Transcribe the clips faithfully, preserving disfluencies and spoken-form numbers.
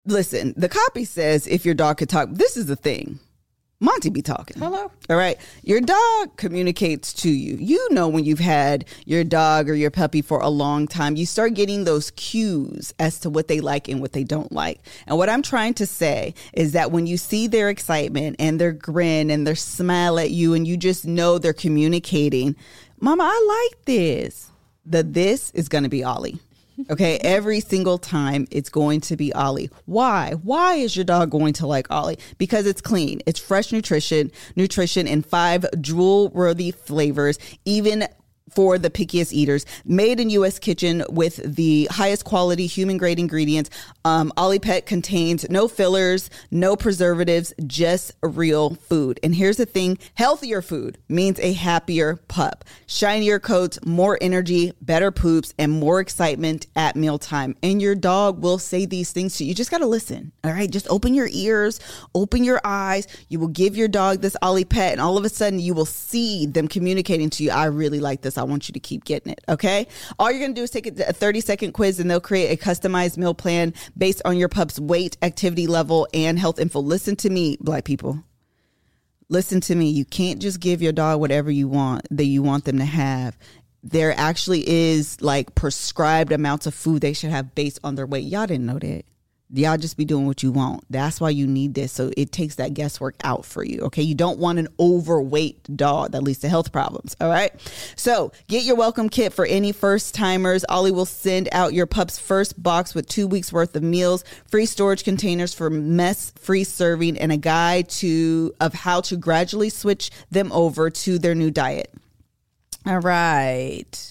listen, the copy says if your dog could talk, this is the thing. Monty be talking. Hello. All right. Your dog communicates to you. You know when you've had your dog or your puppy for a long time, you start getting those cues as to what they like and what they don't like. And what I'm trying to say is that when you see their excitement and their grin and their smile at you and you just know they're communicating, Mama, I like this. The this is going to be Ollie. Okay, every single time it's going to be Ollie. Why? Why is your dog going to like Ollie? Because it's clean. It's fresh nutrition, nutrition in five drool-worthy flavors, even for the pickiest eaters. Made in U S kitchen with the highest quality human-grade ingredients. Um, Ollie Pet contains no fillers, no preservatives, just real food. And here's the thing, healthier food means a happier pup. Shinier coats, more energy, better poops, and more excitement at mealtime. And your dog will say these things to you. You just got to listen, all right? Just open your ears, open your eyes. You will give your dog this Ollie Pet, and all of a sudden you will see them communicating to you, I really like this. I want you to keep getting it, okay? All you're going to do is take a thirty-second quiz, and they'll create a customized meal plan based on your pup's weight, activity level, and health info. Listen to me, Black people. Listen to me. You can't just give your dog whatever you want, that you want them to have. There actually is like prescribed amounts of food they should have based on their weight. Y'all didn't know that. Y'all just be doing what you want. That's why you need this. So it takes that guesswork out for you. Okay. You don't want an overweight dog that leads to health problems. All right. So get your welcome kit for any first timers. Ollie will send out your pup's first box with two weeks worth of meals, free storage containers for mess free serving, and a guide to of how to gradually switch them over to their new diet. All right.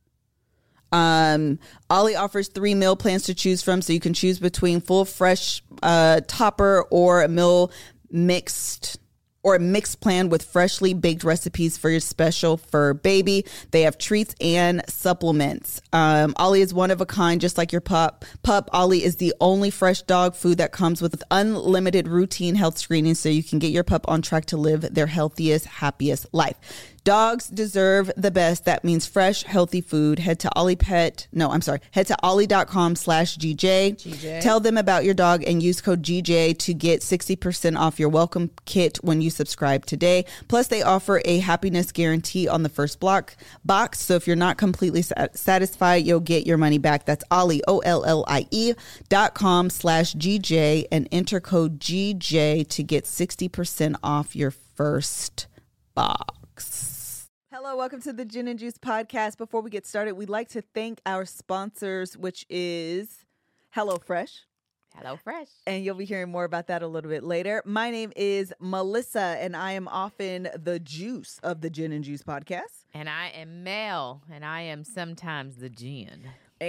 Um, Ollie offers three meal plans to choose from, so you can choose between full fresh uh, topper or a meal mixed or a mixed plan with freshly baked recipes for your special fur baby. They have treats and supplements. Um, Ollie is one of a kind, just like your pup. Pup, Ollie is the only fresh dog food that comes with unlimited routine health screening, so you can get your pup on track to live their healthiest, happiest life. Dogs deserve the best. That means fresh, healthy food. Head to Ollie Pet. No, I'm sorry. Head to ollie.com slash GJ. GJ. Tell them about your dog and use code G J to get sixty percent off your welcome kit when you subscribe today. Plus, they offer a happiness guarantee on the first block box. So if you're not completely satisfied, you'll get your money back. That's Ollie, O L L I E dot com slash G J and enter code G J to get sixty percent off your first box. Hello, welcome to the Gin and Juice podcast. Before we get started, we'd like to thank our sponsors, which is HelloFresh. HelloFresh. And you'll be hearing more about that a little bit later. My name is Melissa, and I am often the juice of the Gin and Juice podcast. And I am Mel, and I am sometimes the gin.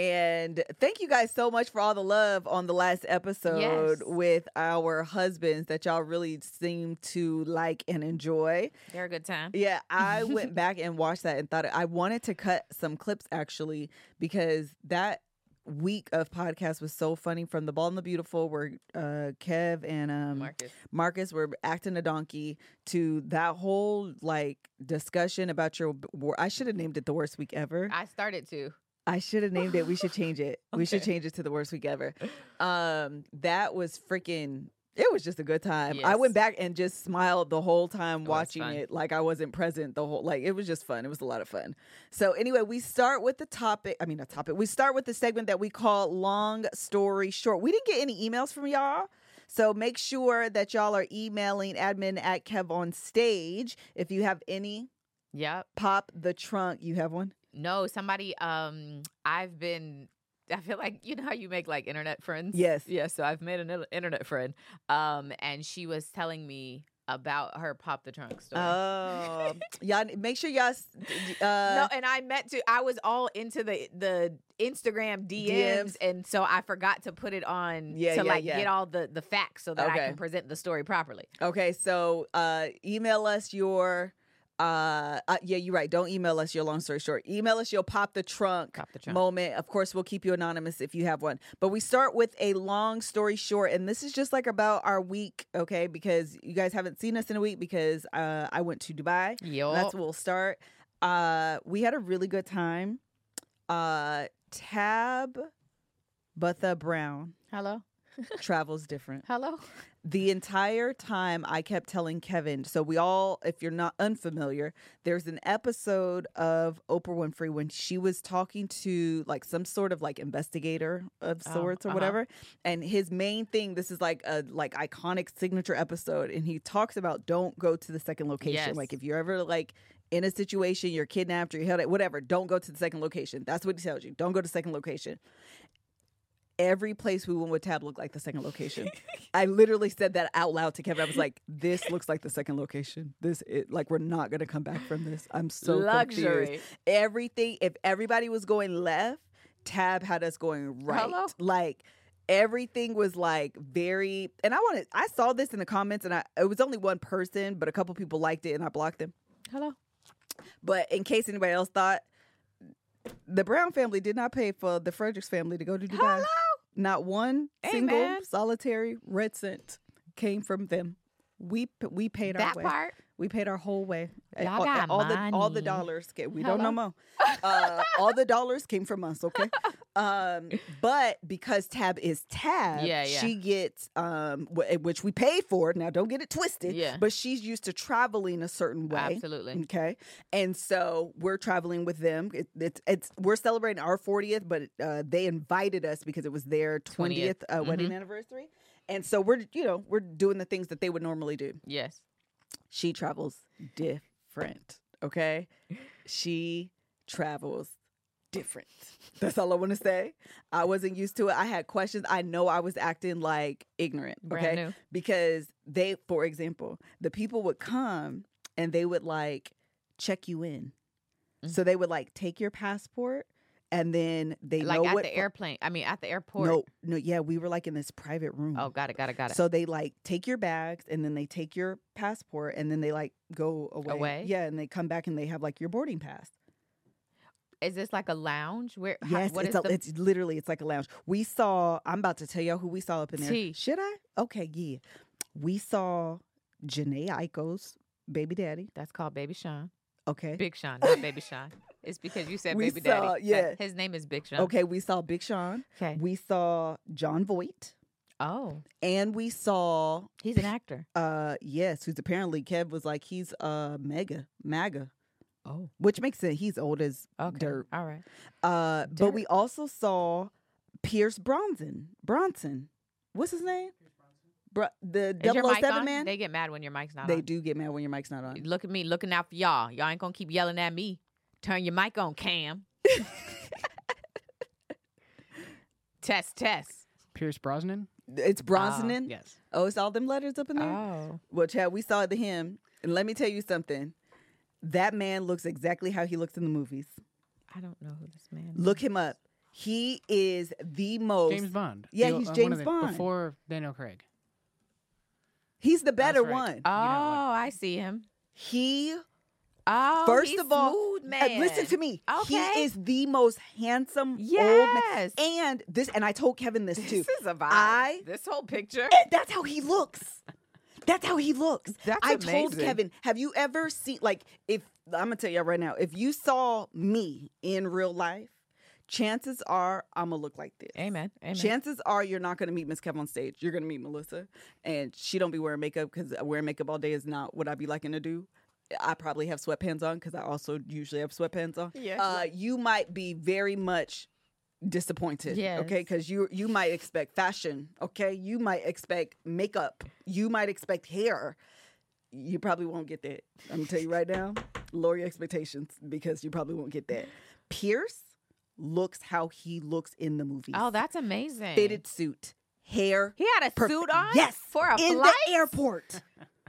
And thank you guys so much for all the love on the last episode yes. with our husbands that y'all really seem to like and enjoy. They're a good time. Yeah, I went back and watched that and thought I wanted to cut some clips actually because that week of podcast was so funny, from The Bald and the Beautiful where uh, Kev and um, Marcus. Marcus were acting a donkey to that whole like discussion about your, I should have named it The Worst Week Ever. I started to. I should have named it. We should change it. Okay. We should change it to The Worst Week Ever. Um, that was freaking, it was just a good time. Yes. I went back and just smiled the whole time It watching was fun. it like I wasn't present the whole, like it was just fun. It was a lot of fun. So anyway, we start with the topic. I mean, a topic. We start with the segment that we call Long Story Short. We didn't get any emails from y'all. So make sure that y'all are emailing admin at Kev on Stage. If you have any, Yep. pop the trunk. You have one? No, somebody, um, I've been, I feel like, you know how you make like internet friends? Yes. Yeah, so I've made an internet friend, um, and she was telling me about her Pop the Trunk story. Oh, y'all make sure y'all. Uh, no, and I meant to. I was all into the the Instagram D Ms, D Ms. and so I forgot to put it on Yeah, to yeah, like yeah. get all the the facts so that Okay. I can present the story properly. Okay, so uh, email us your. Uh, uh, yeah, you're right. Don't email us your long story short. Email us your pop the trunk, Pop the trunk. moment. Of course, we'll keep you anonymous if you have one. But we start with a long story short, and this is just like about our week, okay? Because you guys haven't seen us in a week because uh, I went to Dubai. Yup. That's where we'll start. Uh, we had a really good time. Uh, Tab Butha Brown. Hello. travels different. Hello? The entire time I kept telling Kevin, so we all, if you're not unfamiliar, there's an episode of Oprah Winfrey when she was talking to like some sort of like investigator of Oh, sorts or uh-huh. whatever. And his main thing, this is like a like iconic signature episode. And he talks about don't go to the second location. Yes. Like if you're ever like in a situation, you're kidnapped or you're held, whatever, don't go to the second location. That's what he tells you. Don't go to the second location. Every place we went with Tab looked like the second location. I literally said that out loud to Kevin. I was like, this looks like the second location. This, it, like, we're not going to come back from this. I'm so Luxury. confused. Everything, if everybody was going left, Tab had us going right. Hello? Like, everything was like very, and I wanted, I saw this in the comments and I, it was only one person, but a couple people liked it and I blocked them. Hello? But in case anybody else thought, the Brown family did not pay for the Fredericks family to go to Dubai. Hello? Not one single Amen. solitary red cent came from them. We p- we paid our That way. part? We paid our whole way. Y'all all, got all the all the money. dollars. Came, we don't know Hello? more. Uh, all the dollars came from us. Okay. Um, but because Tab is Tab, Yeah, yeah. she gets um, wh- which we paid for. Now don't get it twisted. Yeah. But she's used to traveling a certain way. Absolutely. Okay, and so we're traveling with them. It, it's it's we're celebrating our fortieth, but uh, they invited us because it was their twentieth, uh, wedding Mhm. anniversary, and so we're you know we're doing the things that they would normally do. Yes. She travels different. Okay, she travels different. That's all I want to say. I wasn't used to it. I had questions. I know I was acting like ignorant. Brand Okay, new. because they, for example, the people would come and they would like check you in. Mhm. So they would like take your passport and then they Like know at what the airplane. I mean, at the airport. No, no, yeah, we were like in this private room. Oh, got it, got it, got it. So they like take your bags and then they take your passport and then they like go away. Away? Yeah, and they come back and they have like your boarding pass. Is this like a lounge? Where? how- Yes, what it's is a, the, it's literally it's like a lounge. We saw. I'm about to tell y'all who we saw up in there. T. Should I? Okay, yeah. We saw Janae Aiko's baby daddy. That's called Baby Sean. Okay. Big Sean, not Baby Sean. It's because you said We Baby saw- Daddy. yeah. His name is Big Sean. Okay. We saw Big Sean. Okay. We saw John Voight, Oh, and we saw he's an actor. uh yes, who's apparently Kev was like he's uh mega maga, Oh, which makes sense. He's old as okay. dirt. All right. Uh, but Dirt. we also saw Pierce Bronson. Bronson, what's his name? Bro- the Is your mic double oh seven on? man. They get mad when your mic's not They on. do get mad when your mic's not on. Look at me, looking out for y'all. Y'all ain't gonna keep yelling at me. Turn your mic on, Cam. Test, test. Pierce Brosnan? It's Brosnan. Yes. Oh, it's all them letters up in there. Oh, Well, Chad, we saw the him, and let me tell you something. That man looks exactly how he looks in the movies. I don't know who this man is. Look him up. He is the most. James Bond. Yeah, The- he's uh, one James of the- Bond. Before Daniel Craig. He's the better right. one. Oh, what? I see him. He Oh, First he's of all, smooth uh, man. listen to me. Okay. He is the most handsome old man. Yes. And this, and I told Kevin this too. This is a vibe. I- this whole picture. And that's how he looks. That's how he looks. That's I told amazing. Kevin, have you ever seen, like, if, I'm going to tell you right now, if you saw me in real life, chances are I'm going to look like this. Amen. Amen. Chances are you're not going to meet Miss Kev on stage. You're going to meet Melissa. And she don't be wearing makeup because wearing makeup all day is not what I be liking to do. I probably have sweatpants on because I also usually have sweatpants on. Yes. Uh, you might be very much disappointed. Yes. Okay. Because you you might expect fashion. Okay. You might expect makeup. You might expect hair. You probably won't get that. I'm gonna tell you right now. Lower your expectations because you probably won't get that. Pierce looks how he looks in the movies. Oh, that's amazing. Fitted suit, hair. He had a perfect. suit on. Yes. For a in flight. the airport.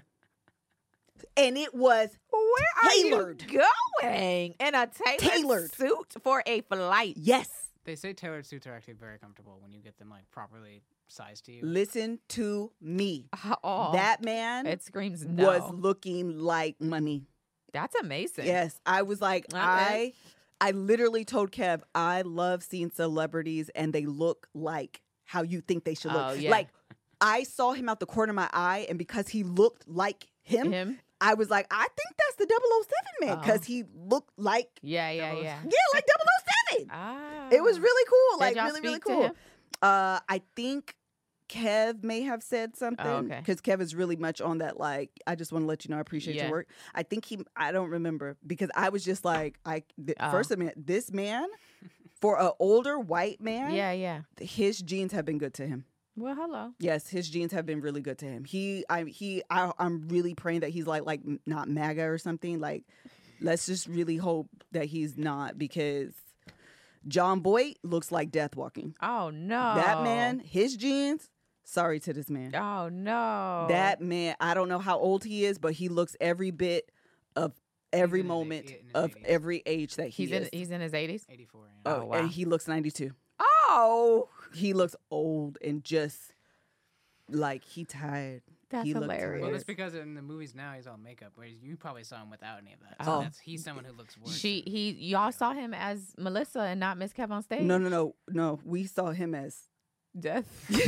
And it was Where are tailored. you going? In a tailored, Tailored. suit for a flight. yes. They say tailored suits are actually very comfortable when you get them like properly sized to you. Listen to me. Oh, That man it screams no. was looking like money. That's amazing. Yes. I was like, Okay. I I literally told Kev, I love seeing celebrities and they look like how you think they should look. Oh, yeah. Like I saw him out the corner of my eye, and because he looked like him, Him. I was like, I think that's the double oh seven man because Oh. he looked like, Yeah, yeah, Double- yeah. yeah, like double oh seven. Ah. It was really cool. Did Like y'all really, really speak to cool. him? Uh, I think Kev may have said something Oh, okay. because Kev is really much on that. Like, I just want to let you know I appreciate Yeah. your work. I think he. I don't remember because I was just like, I th- Oh. first of all, this man, for an older white man, Yeah, yeah. his genes have been good to him. Well, hello. Yes, his genes have been really good to him. He, I, he, I, I'm really praying that he's like, like not MAGA or something. Like, let's just really hope that he's not because John Boyd looks like death walking. Oh no. That man, his genes. Sorry to this man. Oh no. That man, I don't know how old he is, but he looks every bit of every in his moment eight- in his of eighties. every age that he he's is. in he's in his eighties. eighty-four. Yeah. oh, Oh, wow. and he looks ninety-two. Oh, He looks old and just like he tired. that's He looked hilarious. Well, that's because in the movies now he's all makeup, whereas you probably saw him without any of that. Oh. So that's, he's someone who looks worse. She he y'all saw him as Melissa and not Miss Kev on stage. No, no, no, no. We saw him as Death.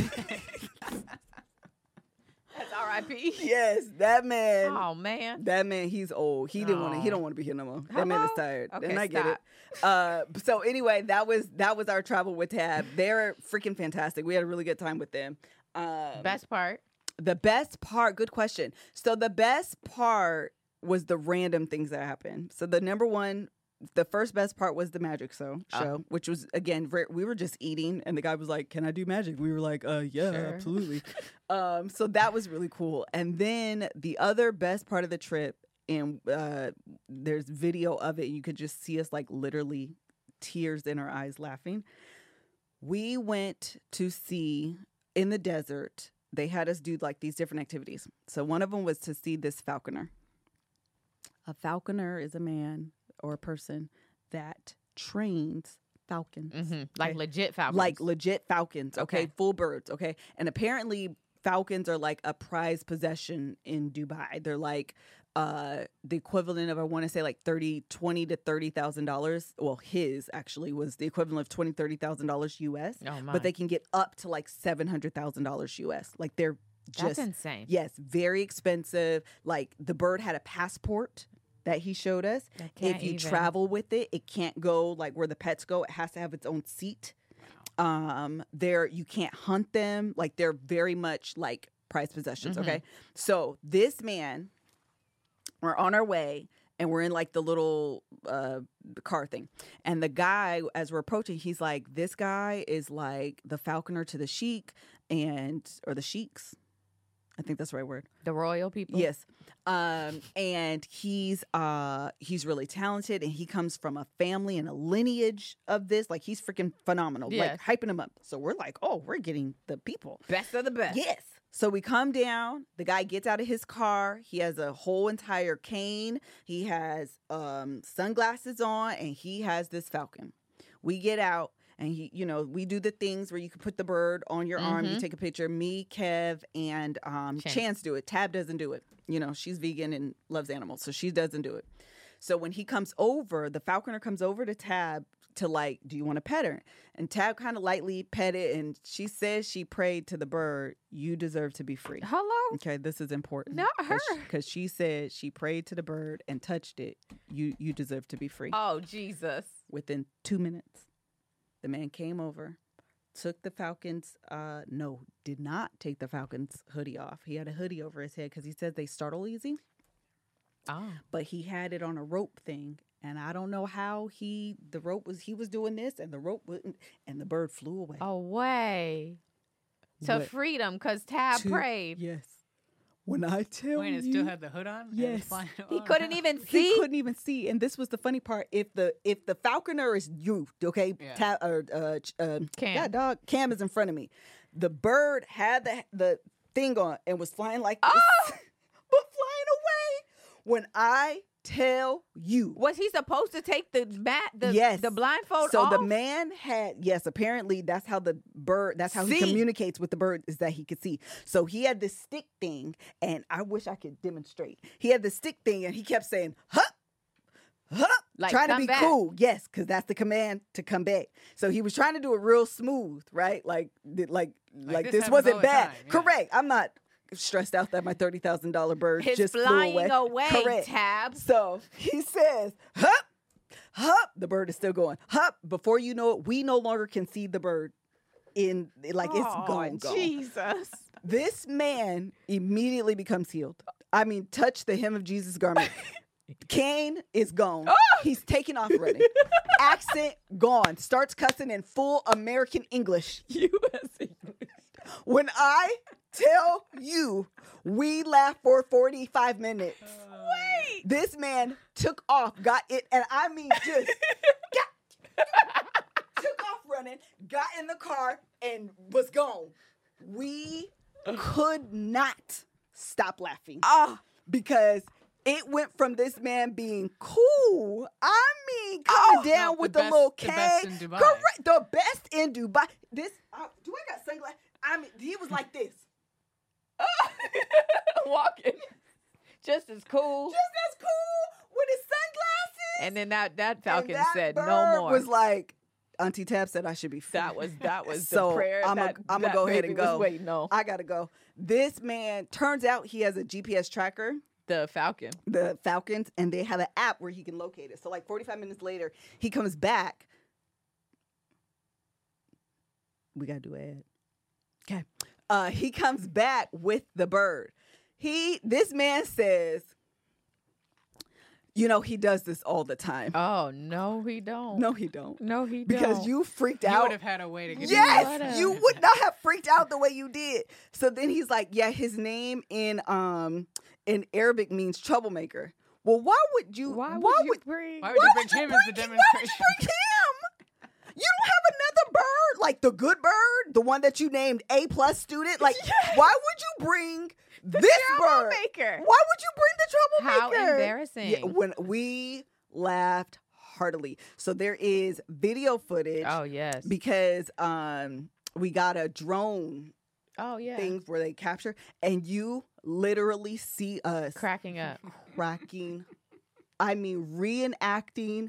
That's R I P. yes, that man. Oh man. That man, he's old. He didn't want to. He Oh. don't want to be here no more. That man is Hello? tired, Okay, and I get stop. it. Uh, so anyway, that was that was our travel with Tab. They're freaking fantastic. We had a really good time with them. Um, Best part. the best part. Good question. So the best part was the random things that happened. So the number one. The first best part was the magic show, Oh. show, which was again ver- we were just eating, and the guy was like, "Can I do magic?" We were like, "Uh, yeah, Sure. absolutely." um, so that was really cool. And then the other best part of the trip, and uh, there's video of it. You could just see us like literally tears in our eyes, laughing. We went to see in the desert. They had us do like these different activities. So one of them was to see this falconer. A falconer is a man or a person that trains falcons. Mm-hmm. Like Okay. legit falcons. Like legit falcons, okay? Okay. Full birds, okay? And apparently falcons are like a prized possession in Dubai. They're like uh the equivalent of I want to say like thirty, twenty to thirty thousand dollars. Well, his actually was the equivalent of twenty, thirty thousand dollars U S. Oh my. But they can get up to like seven hundred thousand dollars U S. Like they're That's just insane. yes, very expensive. Like the bird had a passport that he showed us. I If can't you even. travel with it, it can't go like where the pets go. It has to have its own seat. Um, there you can't hunt them. Like they're very much like prized possessions. Mhm. Okay, so this man, we're on our way. And we're in like the little uh, car thing. And the guy, as we're approaching, he's like, this guy is like the falconer to the sheik and, or the sheiks. I think that's the right word. The royal people. Yes. Um, and he's uh he's really talented and he comes from a family and a lineage of this. Like he's freaking phenomenal. Yes. Like hyping him up. So we're like, oh, we're getting the people. Best of the best. Yes. So we come down. The guy gets out of his car. He has a whole entire cane. He has um sunglasses on and he has this falcon. We get out. And he, you know, we do the things where you can put the bird on your arm, you Mhm. take a picture. Me, Kev, and um, Chance. Chance do it. Tab doesn't do it. You know, she's vegan and loves animals, so she doesn't do it. So when he comes over, the falconer comes over to Tab to like, do you want to pet her? And Tab kind of lightly pet it, and she says she prayed to the bird, you deserve to be free. Hello. Okay, this is important. Not her. Because she said she prayed to the bird and touched it. You you deserve to be free. Oh Jesus. Within two minutes, the man came over, took the falcon's, uh, no, did not take the falcon's hoodie off. He had a hoodie over his head because he said they startle easy, Oh. but he had it on a rope thing. And I don't know how he, the rope was, he was doing this and the rope wouldn't, and the bird flew away. Away. To But freedom, because Tab to- prayed. Yes. When I tell Wait, it you. still had the hood on? And it was Yes. flying He on couldn't down? even He see. couldn't even see, and this was the funny part. If the if the falconer is you, okay, Yeah. Ta- or uh, ch- uh, Cam. yeah, dog, Cam is in front of me. The bird had the the thing on and was flying like this, Oh! but flying away. When I tell you, Was he supposed to take the mat, the Yes. the blindfold so off? the man had yes, apparently that's how the bird, that's how he See. communicates with the bird is that he could see. So he had this stick thing, and I wish I could demonstrate. He had the stick thing, and he kept saying, "Hup, hup," Like, trying to come be back. cool. Yes, because that's the command to come back. So he was trying to do it real smooth, right? Like, th- like, like, this this, happens wasn't all the bad. time, yeah. Correct. I'm not stressed out that my thirty thousand dollar bird His just flying flew away. away, Correct. Tab. So he says, hup, hup. The bird is still going, hup. Before you know it, we no longer can see the bird. in like it's Oh, gone, gone. Jesus. This man immediately becomes healed. I mean, touch the hem of Jesus' garment. Cain is gone. He's taking off running. Accent gone. Starts cussing in full American English. U S English. When I tell you we laughed for forty-five minutes. Wait. This man took off, got it, and I mean just got, took off running, got in the car, and was gone. We could not stop laughing. Oh. Because it went from this man being cool, I mean, coming Oh, down no, with the the, best- little the K. best in Dubai. Correct. The best in Dubai. This, uh, do I got sunglasses? I mean, he was like this. Walking. Just as cool. Just as cool with his sunglasses. And then that, that And falcon that said, bird no more. was like, Auntie Tab said I should be free. that was that was So, the prayer. I'ma- that, I'ma that go ahead baby and was go. waiting on. I gotta go. This man, turns out he has a G P S tracker, The falcon. the Falcons, and they have an app where he can locate it. So like forty-five minutes later, he comes back. We gotta do an ad. Okay. Uh, he comes back with the bird. He, this man says, you know, he does this all the time. Oh, no, he don't. No, he don't. No, he don't. Because you freaked You out. would have had a way to get Yes, would've. you would not have freaked out the way you did. So then he's like, yeah, his name in um in Arabic means troublemaker. Well, why would you? Why would why you would, bring? Why would you bring him as the bring- Why would demonstration? you bring him? You don't have another bird like the good bird, the one that you named A plus student. Like, Yes. why would you bring this bird? Troublemaker. Why would you bring the How troublemaker? embarrassing. Yeah, when we laughed heartily. So there is video footage Oh, yes. because um we got a drone oh, yeah. thing where they capture, and you literally see us Cracking up. cracking. I mean, reenacting,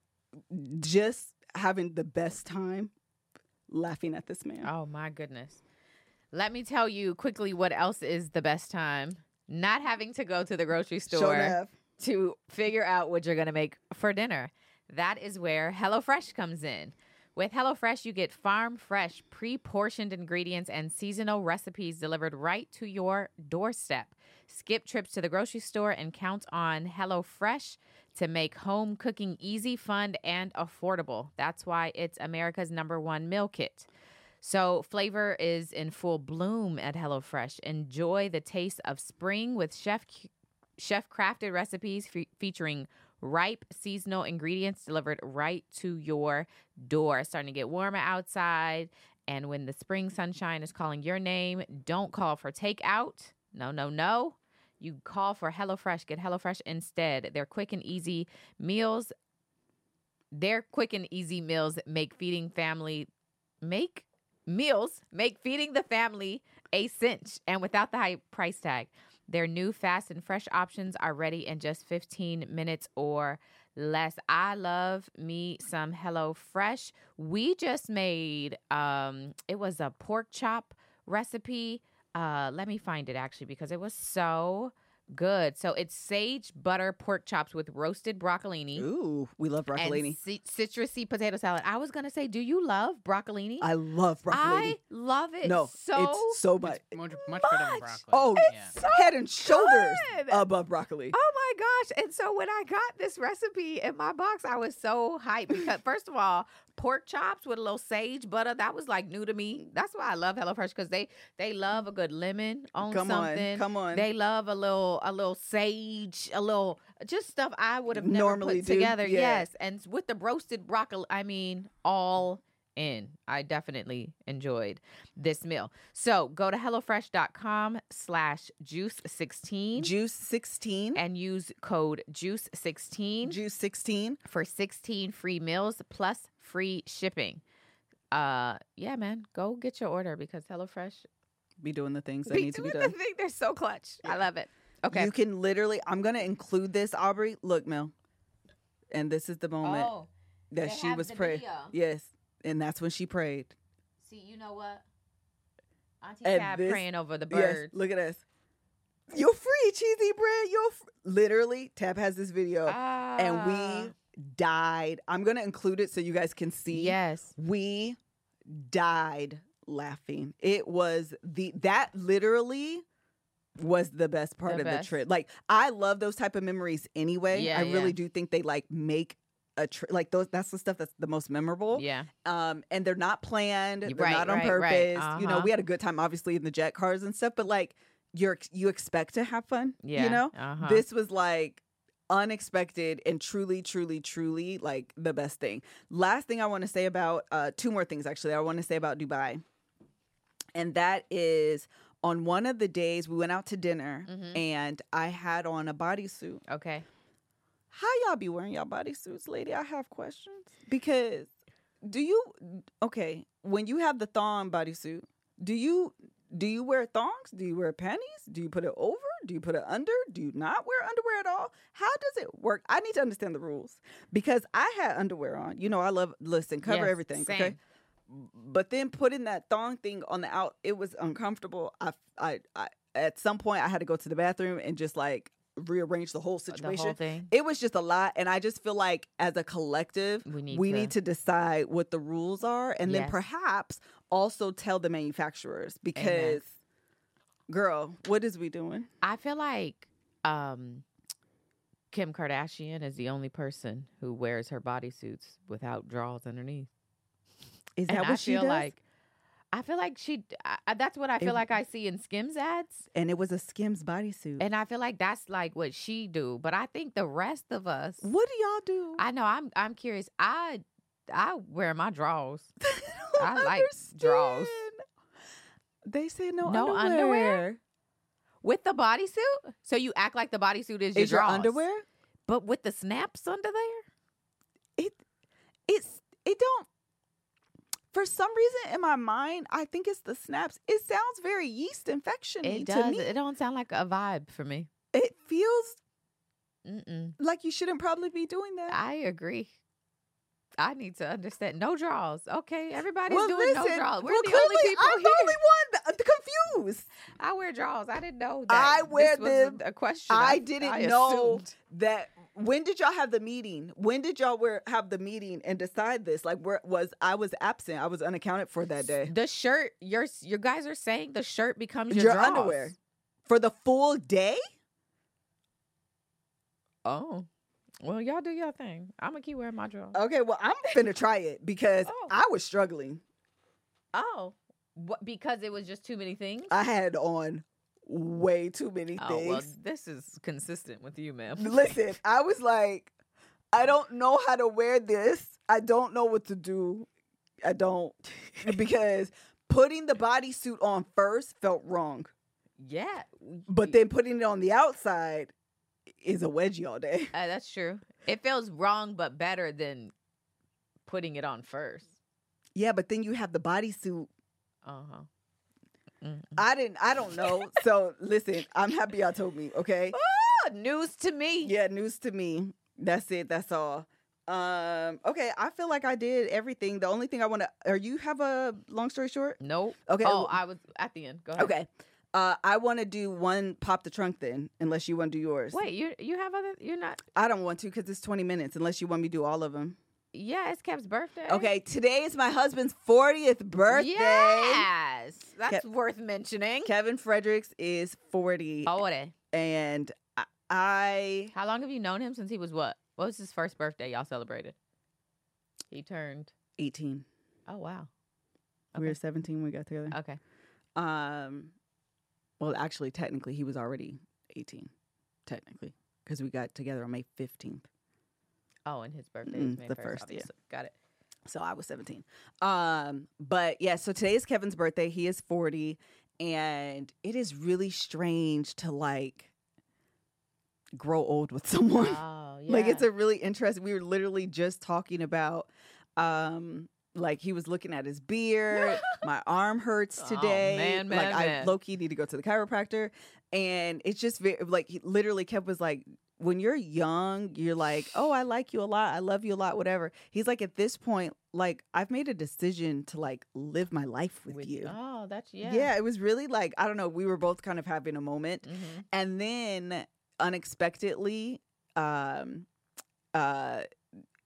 just having the best time laughing at this man. Oh, my goodness. Let me tell you quickly what else is the best time. Not having to go to the grocery Show store enough. to figure out what you're going to make for dinner. That is where HelloFresh comes in. With HelloFresh, you get farm fresh, pre-portioned ingredients and seasonal recipes delivered right to your doorstep. Skip trips to the grocery store and count on HelloFresh to make home cooking easy, fun, and affordable. That's why it's America's number one meal kit. So flavor is in full bloom at HelloFresh. Enjoy the taste of spring with chef chef crafted recipes fe- featuring ripe seasonal ingredients delivered right to your door. It's starting to get warmer outside, and when the spring sunshine is calling your name, don't call for takeout. No, no, no. You call for HelloFresh. Get HelloFresh instead. Their quick and easy meals. Their quick and easy meals make feeding family make meals make feeding the family a cinch, and without the high price tag. Their new fast and fresh options are ready in just fifteen minutes or less. I love me some HelloFresh. We just made um it was a pork chop recipe. Uh let me find it actually because it was so good. So it's sage butter pork chops with roasted broccolini. Ooh, we love broccolini. And ci- citrusy potato salad. I was going to say, do you love broccolini? I love broccolini. I love it no, so it's so much. Much, much better than much. broccoli. Oh, yeah. head and shoulders good. above broccoli. Oh my gosh. And so when I got this recipe in my box, I was so hyped because first of all, pork chops with a little sage butter, that was like new to me. That's why I love HelloFresh because they they love a good lemon on Come on, something. come on. They love a little a little sage, a little just stuff I would have never Normally put do, together. yeah. Yes. And with the roasted broccoli, I mean, all in. I definitely enjoyed this meal. So go to HelloFresh.com slash juice sixteen Juice sixteen. and use code juice sixteen Juice sixteen. for sixteen free meals plus free shipping. Uh, yeah, man, go get your order because HelloFresh Be doing the things that be need to be doing done. the thing. They're so clutch. I love it. Okay. You can literally, I'm going to include this, Aubrey. Look, Mel. And this is the moment oh, that they she have was the praying. video. Yes. And that's when she prayed. see, you know what? Auntie And Tab this- praying over the Yes. birds. Look at us. You're free, cheesy bread. You're fr-. Literally, Tab has this video. and Ah, we died. I'm going to include it so you guys can see. yes. We died laughing. It was the that literally was the best part The of best. the trip. Like, I love those type of memories anyway. Yeah, I really yeah. do think they like make a trip like those. That's the stuff that's the most memorable. Yeah. Um, and they're not planned. They're Right, not on right, purpose. right. You know, Uh-huh. we had a good time, obviously, in the jet cars and stuff. But like, you're you expect to have fun. Yeah. You know, Uh-huh. this was like unexpected and truly, truly, truly like the best thing. Last thing I want to say about uh, two more things actually. I want to say about Dubai, and that is on one of the days we went out to dinner Mhm. and I had on a bodysuit. Okay. How y'all be wearing y'all bodysuits, lady? I have questions. Because do you okay, when you have the thong bodysuit, do you do you wear thongs? Do you wear panties? Do you put it over? Do you put it under? Do you not wear underwear at all? How does it work? I need to understand the rules. Because I had underwear on. You know, I love listen, cover Yes, everything, okay? same. But then putting that thong thing on the out, it was uncomfortable. I I, I at some point I had to go to the bathroom and just like rearrange the whole The situation. whole thing. It was just a lot, and I just feel like as a collective, We need we to- need to decide what the rules are, and then Yes. perhaps also tell the manufacturers because, girl, what is we doing? I feel like um, Kim Kardashian is the only person who wears her bodysuits without drawers underneath. Is that and what I she feel does? like, I feel like she. I, that's what I feel It- like I see in Skims ads, and it was a Skims bodysuit. and I feel like that's like what she do. But I think the rest of us, What do y'all do? I know. I'm. I'm curious. I. I wear my drawers. don't I like draws. understand. They say no, No underwear. underwear? With the bodysuit, so you act like the bodysuit is, Is your, your drawers. underwear? but with the snaps under there. It, it's it don't. For some reason in my mind, I think it's the snaps. It sounds very yeast infection It to does. me. It don't sound like a vibe for me. It feels Mm-mm. like you shouldn't probably be doing that. I agree. I need to understand. No draws. Okay, everybody's well, doing listen, no draws. We're well, the only clearly people I'm here. the only one that- confused. I wear draws. I didn't know that. I wear this was them. A question. I didn't I know assumed. that. When did y'all have the meeting? When did y'all wear, have the meeting and decide this? Like, where was I was absent? I was unaccounted for that day. The shirt. Your your guys are saying the shirt becomes your, Your draws. underwear for the full day. Oh, well, y'all do your thing. I'm gonna keep wearing my drawers. Okay, well, I'm finna try it because Oh. I was struggling. Oh, what? Because it was just too many things. I had on way too many Oh things. well, this is consistent with you, ma'am. Listen, I was like, I don't know how to wear this. I don't know what to do. I don't because putting the bodysuit on first felt wrong, Yeah, but then putting it on the outside is a wedgie all day. Uh, that's true. It feels wrong, but better than putting it on first. Yeah, but then you have the bodysuit. Uh huh. Mm. I didn't. I don't know. So listen, I'm happy y'all told me. Okay. Ah, news to me. Yeah, news to me. That's it. That's all. Um. Okay. I feel like I did everything. The only thing I want to. Are you have a long story short? Nope. Okay. Oh, I was at the end. Go ahead. Okay. Uh, I want to do one pop the trunk then, unless you want to do yours. Wait, you you have other? You're not. I don't want to because it's twenty minutes. Unless you want me to do all of them. Yeah, it's Kev's birthday. Okay. Today is my husband's fortieth birthday. Yes, that's Kev- worth mentioning. Kevin Fredericks is forty, Oh, what? and I, I How long have you known him? Since he was what? What was his first birthday y'all celebrated? He turned. eighteen. Oh wow. We were Okay. seventeen when we got together. Okay. Um, well, actually, technically, he was already eighteen. Technically, because we got together on May fifteenth. Oh, and his birthday Mm, is May the first. first, yeah. obviously. Got it. So I was seventeen. Um, but yeah, so today is Kevin's birthday. He is forty, and it is really strange to like grow old with someone. Oh, yeah. Like it's a really interesting. We were literally just talking about um like he was looking at his beard. My arm hurts Oh, today. man, like man, I man. low key need to go to the chiropractor. And it's just very like he literally kept was like when you're young, you're like, oh, I like you a lot. I love you a lot, whatever. He's like, at this point, like, I've made a decision to like live my life with, you. Oh, that's yeah. Yeah, it was really like, I don't know. We were both kind of having a moment. Mm-hmm. And then unexpectedly, um, uh,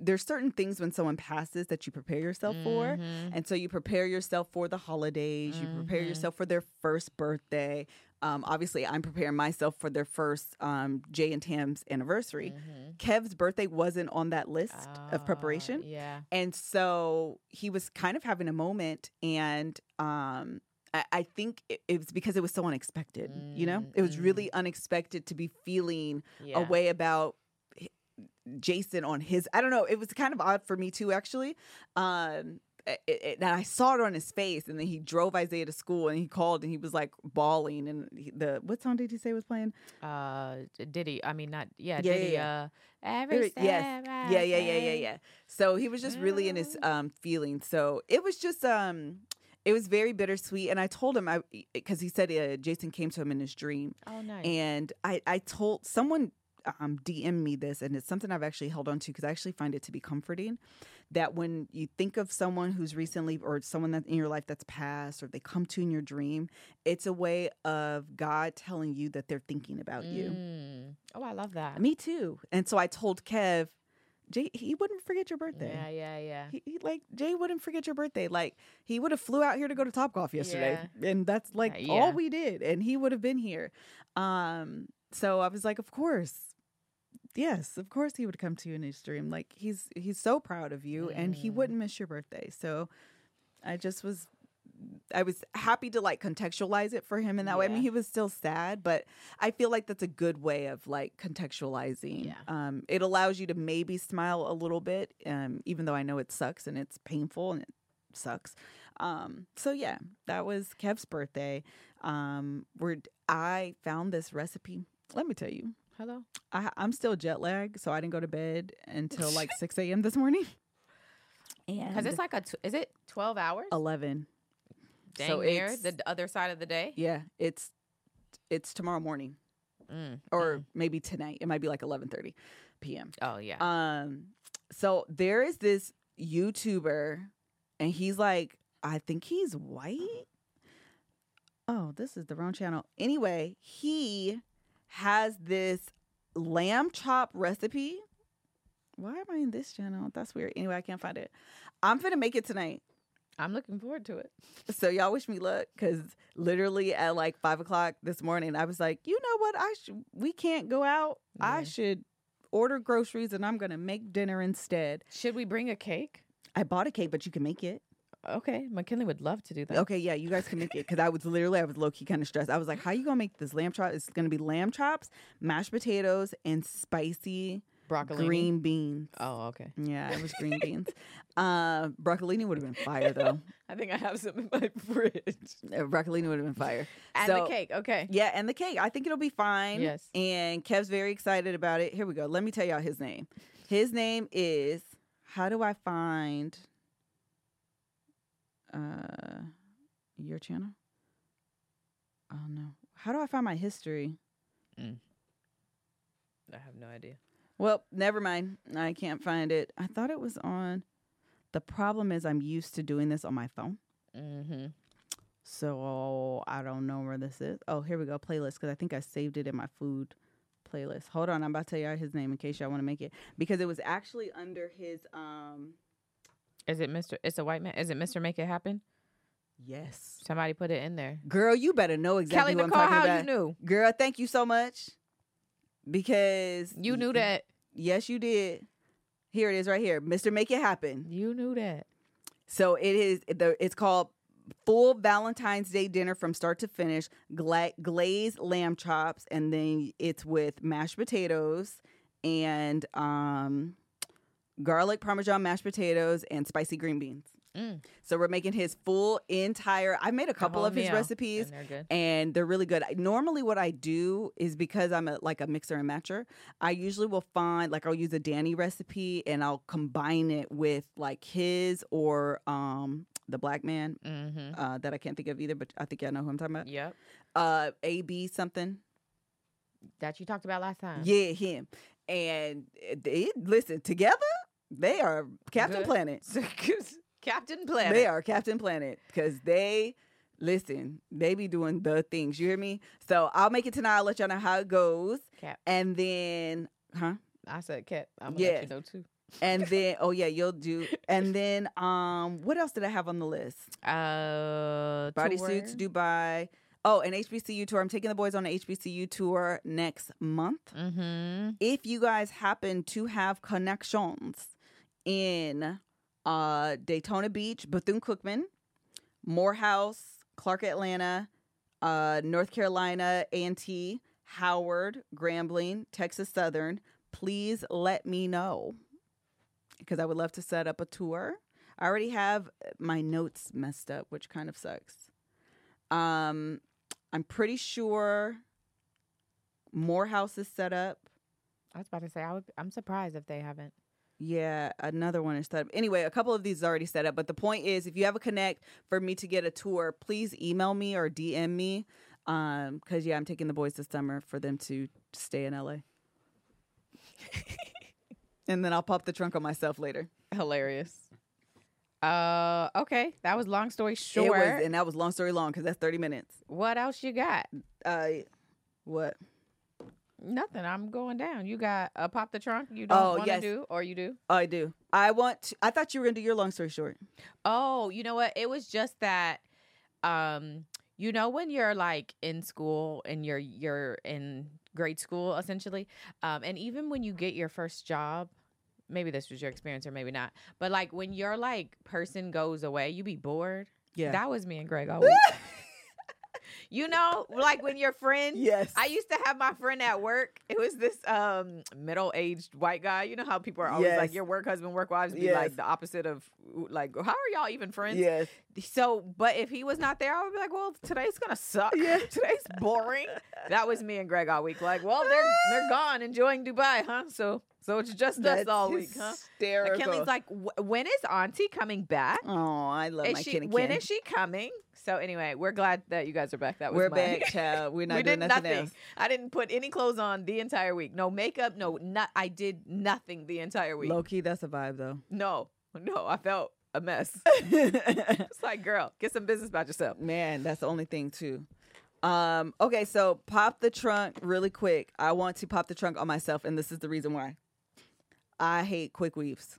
there's certain things when someone passes that you prepare yourself for. Mhm. And so you prepare yourself for the holidays, you prepare Mhm. yourself for their first birthday. Um, obviously, I'm preparing myself for their first um, Jay and Tam's anniversary. Mhm. Kev's birthday wasn't on that list of Ah, preparation. Yeah. And so he was kind of having a moment. And um, I, I think it, it was because it was so unexpected. You know, it was Mm, really unexpected to be feeling Yeah. a way about h- Jason on his. I don't know. It was kind of odd for me too, actually. Um, it, it, and I saw it on his face, and then he drove Isaiah to school, and he called, and he was like bawling. And he, the what song did he say was playing? Uh, Diddy. I mean, not yeah. Yeah, Diddy. yeah, Uh, every It- step yes, I yeah, yeah, yeah, yeah, take. yeah. So he was just really in his um feelings. So it was just um. It was very bittersweet, and I told him I because he said uh, Jason came to him in his dream, Oh, nice. and I I told someone um, D M'd me this, and it's something I've actually held on to because I actually find it to be comforting. That when you think of someone who's recently or someone that in your life that's passed, or they come to you in your dream, it's a way of God telling you that they're thinking about you. Mm. Oh, I love that. Me too. And so I told Kev, Jay, he wouldn't forget your birthday. Yeah, yeah, yeah. He, he like Jay wouldn't forget your birthday. Like he would have flew out here to go to Topgolf yesterday, and that's like Uh, yeah. all we did, and he would have been here. Um, so I was like, of course, yes, of course he would come to you in his dream. Like he's he's so proud of you, and he Mm. wouldn't miss your birthday. So I just was. I was happy to like contextualize it for him in that way. I mean, Yeah. he was still sad, but I feel like that's a good way of like contextualizing. Yeah. Um, it allows you to maybe smile a little bit, um, even though I know it sucks and it's painful and it sucks. Um, so yeah, that was Kev's birthday. Um, where I found this recipe. Let me tell you, Hello. I, I'm still jet lagged, so I didn't go to bed until like six a.m. this morning. Because And it's like a. T- is it twelve hours? eleven. Dang so near it's- the d- other side of the day. Yeah, it's it's tomorrow morning. Mm. Or mm. maybe tonight. It might be like eleven thirty p.m. Oh yeah. Um, so there is this YouTuber, and he's like, I think he's white. Oh, this is the wrong channel. Anyway, he has this lamb chop recipe. Why am I in this channel? That's weird. Anyway, I can't find it. I'm finna make it tonight. I'm looking forward to it. So y'all wish me luck, because literally at like five o'clock this morning, I was like, you know what? I should. We can't go out. I Yeah. should order groceries, and I'm gonna make dinner instead. Should we bring a cake? I bought a cake, but you can make it. Okay, McKinley would love to do that. Okay, yeah, you guys can make it, because I was literally I was low key kind of stressed. I was like, how you gonna make this lamb chop? It's gonna be lamb chops, mashed potatoes, and spicy Broccolini. green beans. Oh, okay. Yeah, it was green beans. Uh, broccolini would have been fire though. I think I have some in my fridge. Uh, broccolini would have been fire. And So- the cake. Okay. Yeah, and the cake. I think it'll be fine. Yes. And Kev's very excited about it. Here we go. Let me tell y'all his name. His name is, how do I find uh your channel? Oh no. How do I find my history? I have no idea. Well, never mind. I can't find it. I thought it was on. The problem is I'm used to doing this on my phone. Mm-hmm. So I don't know where this is. Oh, here we go. Playlist, because I think I saved it in my food playlist. Hold on, I'm about to tell y'all his name in case y'all want to make it, because it was actually under his um. Is it Mister It's a white man. Is it Mister Make It Happen? Yes, Somebody put it in there. girl, you better know exactly Kelly what Nicole, I'm talking how about. you knew? Girl, thank you so much, because You knew that. Yes, you did. Here it is, right here, Mister Make It Happen. You knew that. So it is. The it's called Full Valentine's Day Dinner from start to finish. Gla- glazed lamb chops, and then it's with mashed potatoes and um, garlic parmesan mashed potatoes and spicy green beans. Mm. So we're making his full entire. I made a couple whole of his meal, recipes. and they're good. And they're really good. I- Normally, what I do is, because I'm a, like a mixer and matcher, I usually will find, like, I'll use a Danny recipe and I'll combine it with like his or um the black man Mm-hmm. uh, that I can't think of either, but I think y'all know who I'm talking about. Yep. Uh, A B something. That you talked about last time. Yeah, him. And they, listen, together, they are Captain Good. Planet. Captain Planet. They are Captain Planet, because they, listen, they be doing the things. You hear me? So I'll make it tonight. I'll let y'all know how it goes. Cap. And then, huh? I said Cap. I'm gonna Yeah. let you know too. And then, oh yeah, you'll do. And then, um, what else did I have on the list? Uh, Bodysuits, Dubai. Oh, an H B C U tour. I'm taking the boys on an H B C U tour next month. Mm-hmm. If you guys happen to have connections in uh, Daytona Beach, Bethune-Cookman, Morehouse, Clark, Atlanta, uh, North Carolina, A and T, Howard, Grambling, Texas Southern, please let me know because I would love to set up a tour. I already have my notes messed up, which kind of sucks. Um, I'm pretty sure Morehouse is set up. I was about to say, I would, I'm surprised if they haven't. Yeah, another one is set up. Anyway, a couple of these is already set up. But the point is, if you have a connect for me to get a tour, please email me or D M me. Um, because, yeah, I'm taking the boys this summer for them to stay in L A. And then I'll pop the trunk on myself later. Hilarious. Uh, okay. That was long story short. It was, and that was long story long because that's thirty minutes. What else you got? Uh, what? Nothing. I'm going down. You got a pop the trunk you don't Oh, want to yes. do, or you do? I do. I want to, I thought you were going to do your long story short. Oh, you know what? It was just that, um, you know, when you're like in school and you're you're in grade school essentially, um, and even when you get your first job, maybe this was your experience or maybe not, but like when your like person goes away, you be bored. Yeah. That was me and Greg always. You know, like when your friend, Yes. I used to have my friend at work. It was this um, middle-aged white guy. You know how people are always Yes. like, your work husband, work wives, be Yes. like the opposite of like, how are y'all even friends? Yes. So, but if he was not there, I would be like, well, today's gonna suck. Yeah. Today's boring. That was me and Greg all week. Like, well, they're they're gone enjoying Dubai, huh? So, so it's just That's us all week, huh? hysterical. And Kelly's like, "Wh- when is Auntie coming back? Oh, I love Is my she, Kenny when Ken. is she coming? So anyway, we're glad that you guys are back. That was We're my- back, child. We're not we doing did nothing, nothing. else. I didn't put any clothes on the entire week. No makeup. No, not. I did nothing the entire week. Low key, that's a vibe though. No, no. I felt a mess. It's like, girl, get some business about yourself. Man, that's the only thing too. Um, okay, so pop the trunk really quick. I want to pop the trunk on myself, and this is the reason why. I hate quick weaves.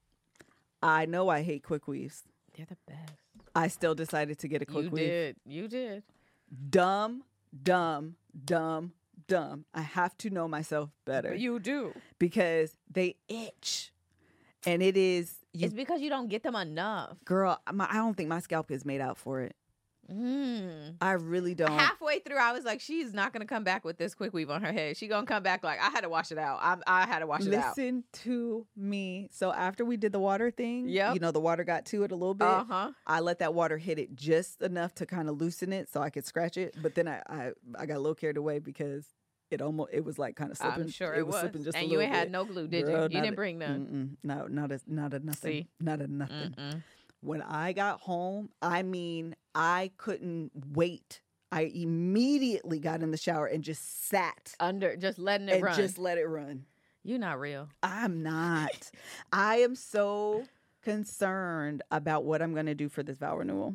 I know I hate quick weaves. They're the best. I still decided to get a quick You weave. did. You did. Dumb, dumb, dumb, dumb. I have to know myself better You do. because they itch, and it is you, It's because you don't get them enough. girl. My, I don't think my scalp is made out for it. Mm. I really don't. Halfway through, I was like, she's not gonna come back with this quick weave on her head. She gonna come back like, I had to wash it out. I, I had to wash it out. Listen to me. So after we did the water thing, Yep. you know, the water got to it a little bit. Uh huh. I let that water hit it just enough to kind of loosen it so I could scratch it. But then I, I, I got a little carried away because it almost it was like kind of slipping. I'm sure it, was. slipping just and a you little ain't had bit. no glue, did Girl, you? You not didn't a- bring none. Mm-mm. No, not a not a nothing. See? Not a nothing. Mm-mm. When I got home, I mean, I couldn't wait. I immediately got in the shower and just sat Under, just letting it and run. just let it run. You not real. I'm not. I am so concerned about what I'm going to do for this vow renewal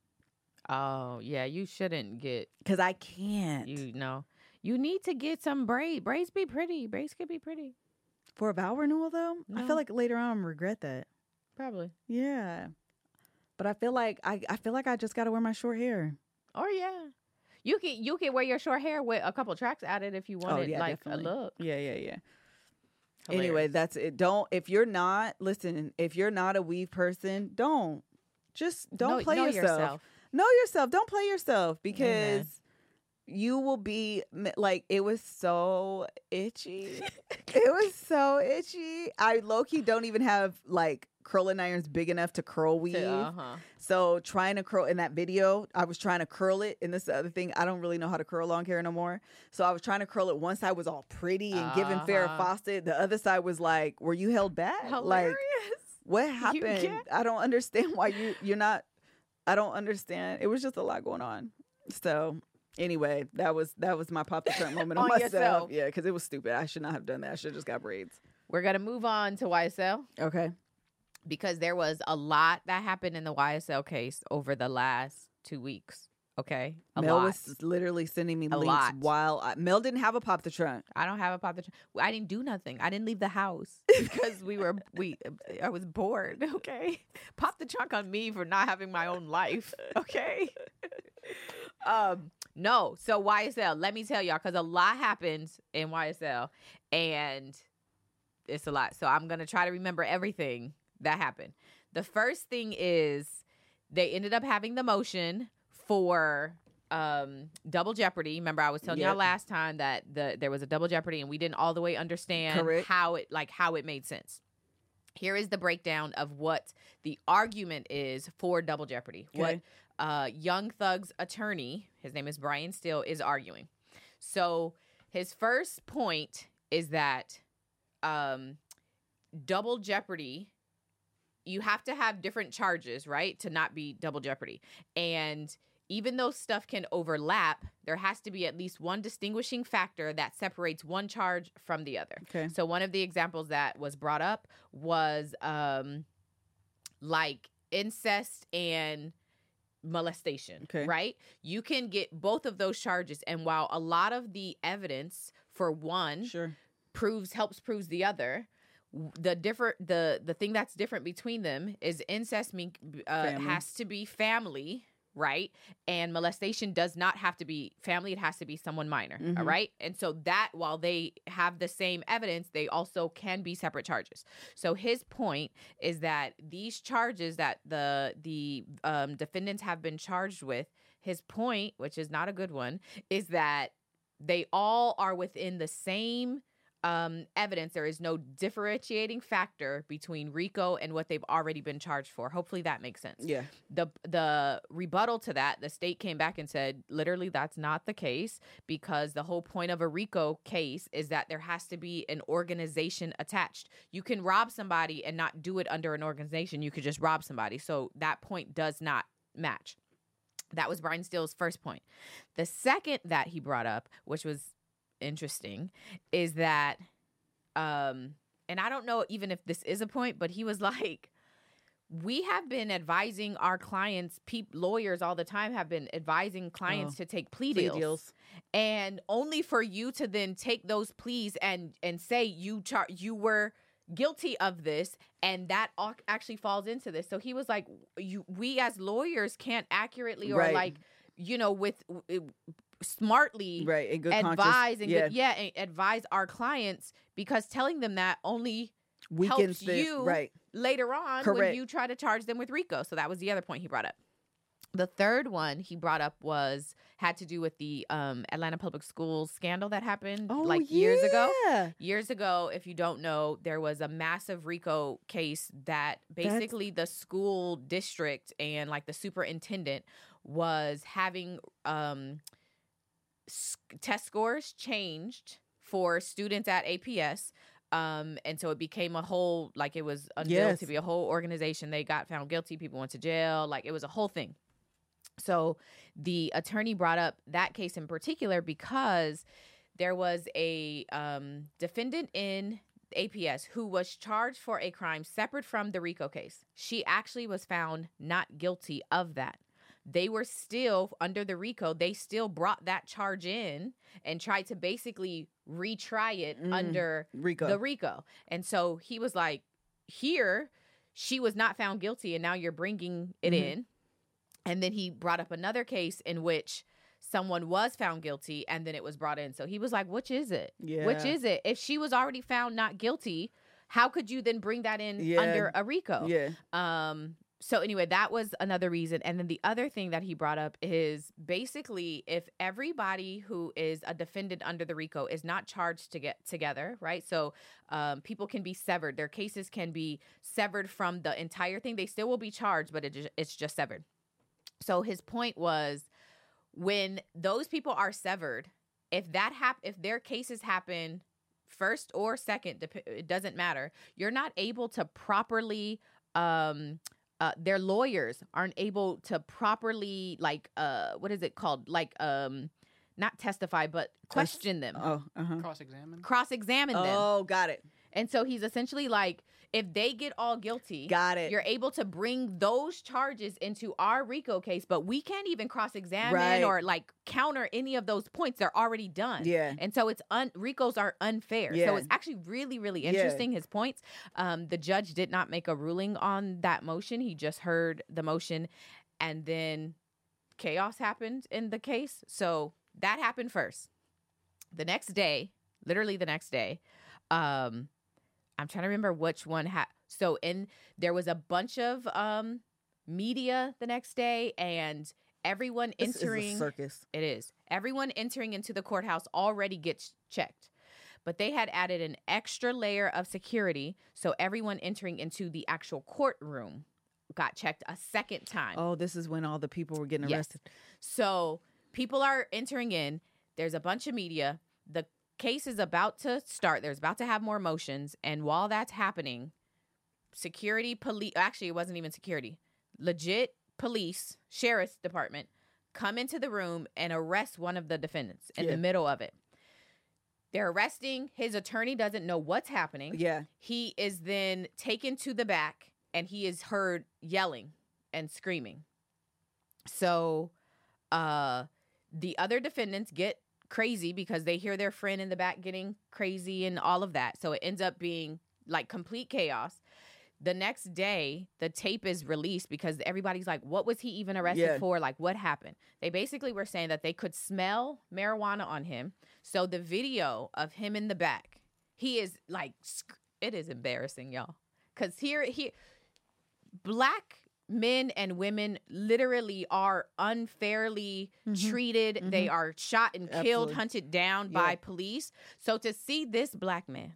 Oh yeah, you shouldn't get. because I can't. You know, you need to get some braid. Braids be pretty. Braids could be pretty. For a vow renewal, though, I No. feel like later on I'm gonna regret that. Probably. Yeah, but I feel like I, I feel like I just got to wear my short hair. Or yeah, you can you can wear your short hair with a couple tracks added if you wanted yeah, like definitely. a look. Yeah, yeah, yeah. Anyway, Hilarious. that's it. Don't if you're not listen. If you're not a weave person, don't just don't Know- play know yourself. yourself. Know yourself. Don't play yourself because Amen. you will be like it was so itchy. It was so itchy. I low key don't even have like curling irons big enough to curl weave. Uh huh. So trying to curl in that video, I was trying to curl it. And this is the other thing, I don't really know how to curl long hair no more. So I was trying to curl it. One side was all pretty and giving Farrah Uh-huh. Fawcett. The other side was like, were you held back? Hilarious. Like, what happened? can't- I don't understand why you you're not. I don't understand. It was just a lot going on. So anyway, that was that was my pop the trunk moment on, On myself. yourself. Yeah, because it was stupid. I should not have done that. I should have just got braids. We're gonna move on to Y S L. Okay. Because there was a lot that happened in the Y S L case over the last two weeks. Okay, a Mel lot. was literally sending me A links lot. while I, Mel didn't have a pop the trunk. I don't have a pop the trunk. I didn't do nothing. I didn't leave the house because we were we. I was bored. Okay, pop the trunk on me for not having my own life. Okay. um. No. So Y S L. Let me tell y'all, because a lot happens in Y S L, and it's a lot. So I'm gonna try to remember everything that happened. The first thing is they ended up having the motion for um, double jeopardy. Remember, I was telling Yep. y'all last time that the there was a double jeopardy, and we didn't all the way understand Correct. how it like how it made sense. Here is the breakdown of what the argument is for double jeopardy. Okay. What uh, Young Thug's attorney, his name is Brian Steele, is arguing. So his first point is that um, double jeopardy, you have to have different charges, right, to not be double jeopardy. And even though stuff can overlap, there has to be at least one distinguishing factor that separates one charge from the other. Okay. So one of the examples that was brought up was um, like incest and molestation, Okay. right? You can get both of those charges. And while a lot of the evidence for one Sure. proves helps proves the other, the different the the thing that's different between them is incest mean uh, Family. has to be family, right? And molestation does not have to be family. It has to be someone minor. Mhm. All right. And so that while they have the same evidence, they also can be separate charges. So his point is that these charges that the the um, defendants have been charged with, his point, which is not a good one, is that they all are within the same um, evidence. There is no differentiating factor between RICO and what they've already been charged for. Hopefully that makes sense. Yeah. The the rebuttal to that, the state came back and said, literally, that's not the case, because the whole point of a RICO case is that there has to be an organization attached. You can rob somebody and not do it under an organization. You could just rob somebody. So that point does not match. That was Brian Steele's first point. The second that he brought up, which was interesting, is that um and I don't know even if this is a point, but he was like, we have been advising our clients, peop, lawyers all the time have been advising clients Oh, to take plea, plea deals. deals. And only for you to then take those pleas and and say you char- you were guilty of this, and that au- actually falls into this. So he was like, you we as lawyers can't accurately or Right. like, you know, with uh, smartly Right. In good conscience. advise and yeah. good, yeah, and advise our clients, because telling them that only Weakens helps the you right. later on when Correct. you try to charge them with RICO. So that was the other point he brought up. The third one he brought up was had to do with the um, Atlanta Public Schools scandal that happened Oh, like years ago. yeah. Years ago, if you don't know, there was a massive RICO case that basically the school district and like the superintendent was having um, s- test scores changed for students at A P S. Um, and so it became a whole, like it was unveiled Yes. to be a whole organization. They got found guilty. People went to jail. Like it was a whole thing. So the attorney brought up that case in particular because there was a um, defendant in A P S who was charged for a crime separate from the RICO case. She actually was found not guilty of that. They were still under the RICO. They still brought that charge in and tried to basically retry it Mm, under Rico. the RICO. And so he was like, here, she was not found guilty, and now you're bringing it Mhm. in. And then he brought up another case in which someone was found guilty, and then it was brought in. So he was like, which is it? yeah. Which is it? If she was already found not guilty, how could you then bring that in Yeah. under a RICO? Yeah. Um, so anyway, that was another reason. And then the other thing that he brought up is basically if everybody who is a defendant under the RICO is not charged to get together, right? So um, people can be severed. Their cases can be severed from the entire thing. They still will be charged, but it, ju- it's just severed. So his point was when those people are severed, if that hap- if their cases happen first or second, dep- it doesn't matter. You're not able to properly um uh, their lawyers aren't able to properly like uh what is it called like um not testify but question them, Oh. Uh huh. Cross-examine. cross-examine them. Oh, got it. And so he's essentially like, if they get all guilty, Got it. you're able to bring those charges into our RICO case, but we can't even cross-examine Right. or like counter any of those points. They're already done. Yeah. And so it's un- RICOs are unfair. Yeah. So it's actually really, really Yeah. interesting, his points. Um, the judge did not make a ruling on that motion. He just heard the motion, and then chaos happened in the case. So that happened first. The next day, literally the next day, um, I'm trying to remember which one had. So in there was a bunch of um, media the next day, and everyone This entering. is a circus. It is. Everyone entering into the courthouse already gets checked. But they had added an extra layer of security, so everyone entering into the actual courtroom got checked a second time. Oh, this is when all the people were getting Yes. arrested. So people are entering in. There's a bunch of media. The case is about to start. There's about to have more motions. And while that's happening, security, police, actually, it wasn't even security. Legit police, sheriff's department, come into the room and arrest one of the defendants in Yeah. the middle of it. They're arresting. His attorney doesn't know what's happening. Yeah. He is then taken to the back, and he is heard yelling and screaming. So uh, the other defendants get crazy because they hear their friend in the back getting crazy and all of that. So it ends up being like complete chaos. The next day, the tape is released because everybody's like, what was he even arrested Yeah. for? Like, what happened? They basically were saying that they could smell marijuana on him. So the video of him in the back, he is like, sc- it is embarrassing, y'all. Because here, he, black men and women literally are unfairly Mhm. treated. Mhm. They are shot and killed, Absolutely. hunted down Yeah. by police. So to see this black man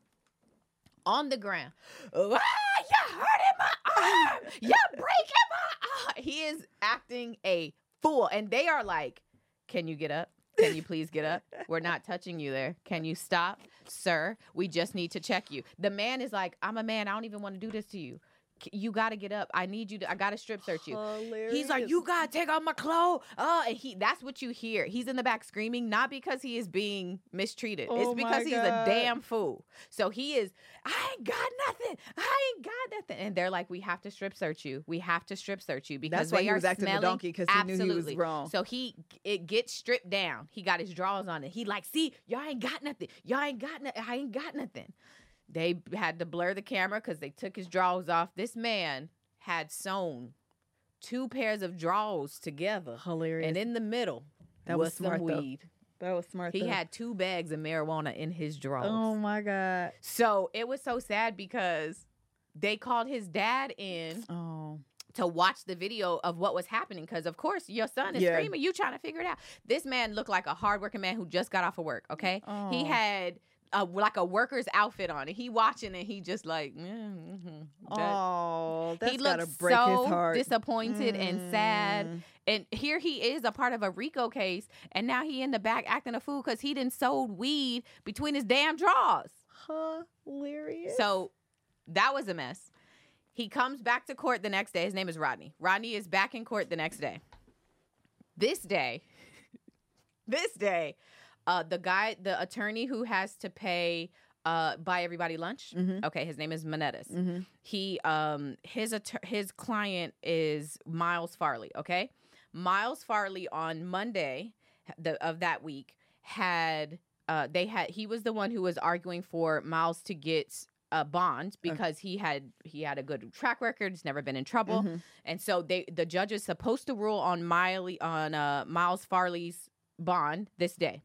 on the ground, ah, you hurting my arm, you breaking my arm. He is acting a fool, and they are like, "Can you get up? Can you please get up? We're not touching you there. Can you stop, sir? We just need to check you." The man is like, "I'm a man. I don't even want to do this to you. C- You got to get up. I need you to. I got to strip search you." Hilarious. He's like, "You gotta take off my clothes." Oh, and he that's what you hear. He's in the back screaming, not because he is being mistreated. Oh it's my because he's God. a damn fool. So he is, I ain't got nothing. I ain't got nothing. And they're like, "We have to strip search you. We have to strip search you because That's why they he are was acting the smelling." donkey, 'cause he knew he was Absolutely. wrong. So he it gets stripped down. He got his drawers on it. He like, "See, y'all ain't got nothing. Y'all ain't got nothing. I ain't got nothing." They had to blur the camera because they took his drawers off. This man had sewn two pairs of drawers together, Hilarious. and in the middle That was, was some smart, though. weed. That was smart. He though. had two bags of marijuana in his drawers. Oh my God. So it was so sad because they called his dad in Oh. to watch the video of what was happening because, of course, your son is Yeah. screaming. You trying to figure it out. This man looked like a hardworking man who just got off of work, okay? Oh. He had a, like a worker's outfit on, and he watching and he just like, mm-hmm. Oh, that's he gotta looked break so his heart. disappointed and sad. Mm. And here he is, a part of a RICO case, and now he in the back acting a fool because he done sold weed between his damn drawers. Hilarious. So that was a mess. He comes back to court the next day. His name is Rodney. Rodney is back in court the next day. This day, this day, uh, the guy, the attorney who has to pay, uh, buy everybody lunch. Mhm. Okay, his name is Menendez. Mhm. He, um, his att- his client is Miles Farley. Okay, Miles Farley on Monday the, of that week had, uh, they had he was the one who was arguing for Miles to get a bond because he had he had a good track record. He's never been in trouble, Mhm. and so they the judge is supposed to rule on Miley on uh, Miles Farley's bond this day,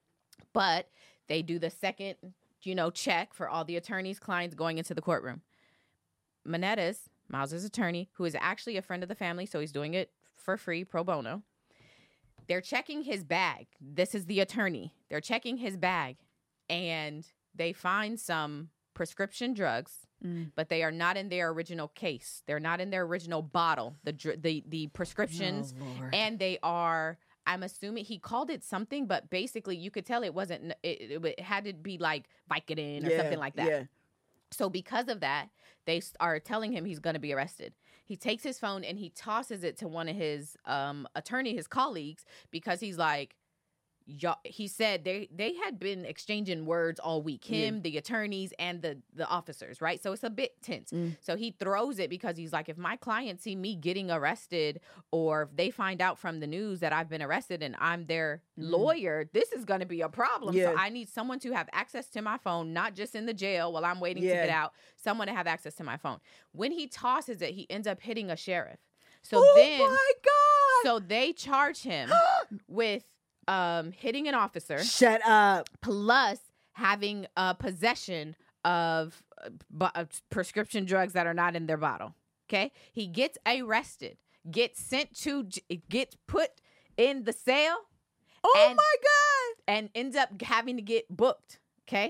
but they do the second, you know, check for all the attorneys' clients going into the courtroom. Menendez, Miles' attorney, who is actually a friend of the family, so he's doing it for free, pro bono. They're checking his bag. This is the attorney. They're checking his bag, and they find some prescription drugs, Mm. but they are not in their original case. They're not in their original bottle. The dr- the the prescriptions, Oh, Lord. and they are. I'm assuming he called it something, but basically you could tell it wasn't. It, it, it had to be like Vicodin or Yeah, something like that. Yeah. So because of that, they s- are telling him he's going to be arrested. He takes his phone and he tosses it to one of his um, attorney, his colleagues, because he's like, y'all, he said they they had been exchanging words all week, him, Yeah. the attorneys, and the the officers, right? So it's a bit tense. Mm. So he throws it because he's like, if my clients see me getting arrested, or if they find out from the news that I've been arrested and I'm their Mm. lawyer, this is going to be a problem. Yeah. So I need someone to have access to my phone, not just in the jail while I'm waiting to Yeah. get out, someone to have access to my phone. When he tosses it, he ends up hitting a sheriff. So oh then, my God. so they charge him with um, hitting an officer Shut up. plus having uh, possession of uh, bu- uh, prescription drugs that are not in their bottle. Okay, he gets arrested, gets sent to, j- gets put in the cell, Oh And- my God. and ends up having to get booked. Okay,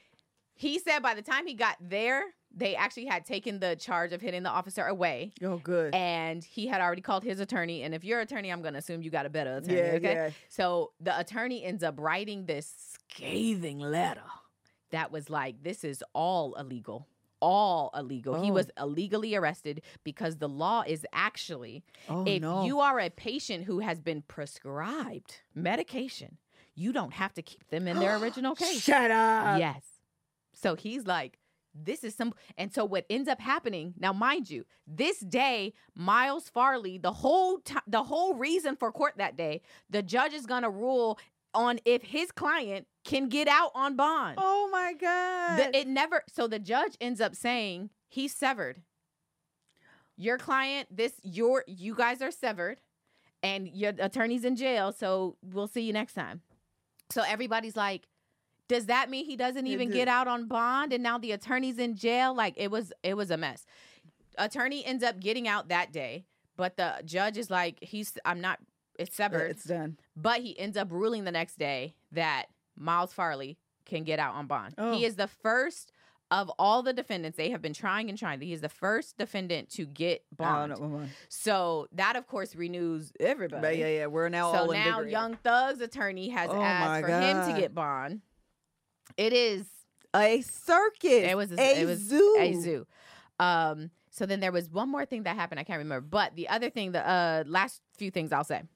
he said by the time he got there, they actually had taken the charge of hitting the officer away. Oh, good. And he had already called his attorney. And if you're an attorney, I'm going to assume you got a better attorney. yeah, okay. yeah. So the attorney ends up writing this scathing letter that was like, this is all illegal. All illegal. He Oh. was illegally arrested because the law is actually, Oh, if no. you are a patient who has been prescribed medication, you don't have to keep them in their original case. Shut up. Yes. So he's like, this is some, and so what ends up happening now, mind you, this day, Miles Farley, the whole time, the whole reason for court that day, the judge is gonna rule on if his client can get out on bond. Oh my God. The- it never. So the judge ends up saying he's severed. Your client, this your you guys are severed, and your attorney's in jail. So we'll see you next time. So everybody's like, does that mean he doesn't It even did. get out on bond? And now the attorney's in jail. Like it was, it was a mess. Attorney ends up getting out that day, but the judge is like, he's, I'm not. It's severed. It's done. But he ends up ruling the next day that Miles Farley can get out on bond. Oh. He is the first of all the defendants. They have been trying and trying. He is the first defendant to get bond. Oh, no, come on. So that, of course, renews everybody. But yeah, yeah. We're now so all now invigorated. Young Thug's attorney has Oh my asked for him God. to get bond. It is A circus. It was a, a it was zoo. a zoo. Um, so then there was one more thing that happened. I can't remember. But the other thing, the uh, last few things I'll say.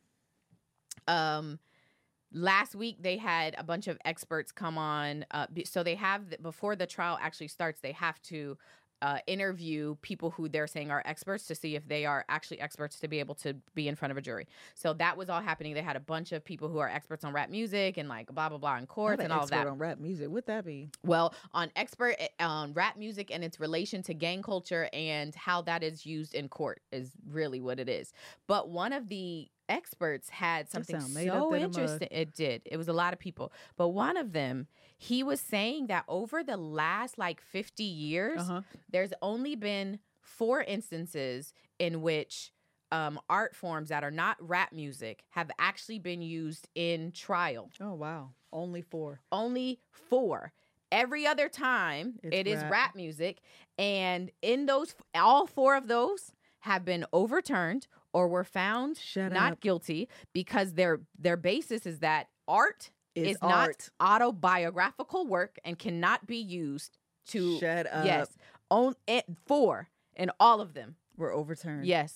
Um, last week they had a bunch of experts come on. Uh, be- so they have the, before the trial actually starts, they have to uh, interview people who they're saying are experts to see if they are actually experts to be able to be in front of a jury. So that was all happening. They had a bunch of people who are experts on rap music and like blah blah blah in courts Not and an all of expert that. on rap music. What that be? Well, on expert on rap music and its relation to gang culture and how that is used in court is really what it is. But one of the experts had something sound made up so in a mug. interesting. It did. It was a lot of people. But one of them, he was saying that over the last like fifty years, Uh-huh. there's only been four instances in which um, art forms that are not rap music have actually been used in trial. Oh wow. Only four. Only four. Every other time, It's it is rap. rap music. And in those, all four of those have been overturned or were found Shut not up. guilty because their their basis is that art Is is not art. autobiographical work and cannot be used to. Shut up. Yes. On, it, four in all of them. We're overturned. Yes.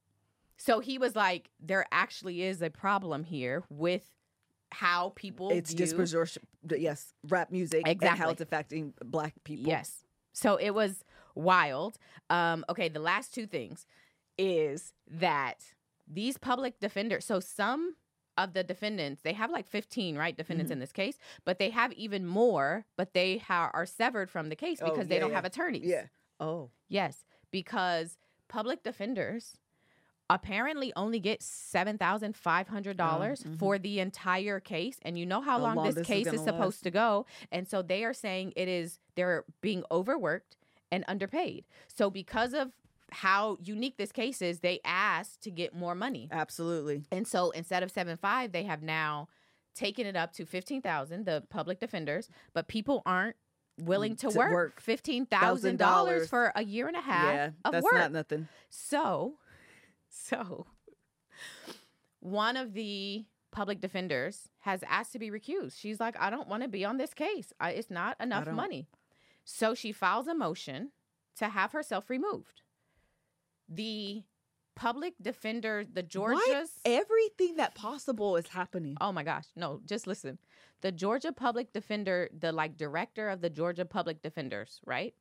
So he was like, there actually is a problem here with how people It's view. disproportion. Yes, rap music and how Exactly. it's affecting black people. Yes. So it was wild. Um, okay, the last two things is that these public defenders, so some of the defendants, they have like fifteen, right, defendants Mhm. in this case, but they have even more, but they ha- are severed from the case Oh, because they yeah, don't yeah. have attorneys. Yeah. Oh. Yes, because public defenders apparently only get seven thousand five hundred dollars Oh, mhm. for the entire case. And you know how How long, long this this is case is, gonna supposed last. to go. And so they are saying it is, they're being overworked and underpaid. So because of how unique this case is, they asked to get more money. Absolutely. And so instead of seven five, they have now taken it up to fifteen thousand, the public defenders, but people aren't willing to, To work, work fifteen thousand dollars $1,000 for a year and a half Yeah. of That's work. not nothing. So, so one of the public defenders has asked to be recused. She's like, I don't want to be on this case. I, it's not enough don't. money. So she files a motion to have herself removed. The public defender, the What? Georgia's. Everything that possible is happening. Oh my gosh. No, just listen. The Georgia public defender, the like director of the Georgia public defenders, right?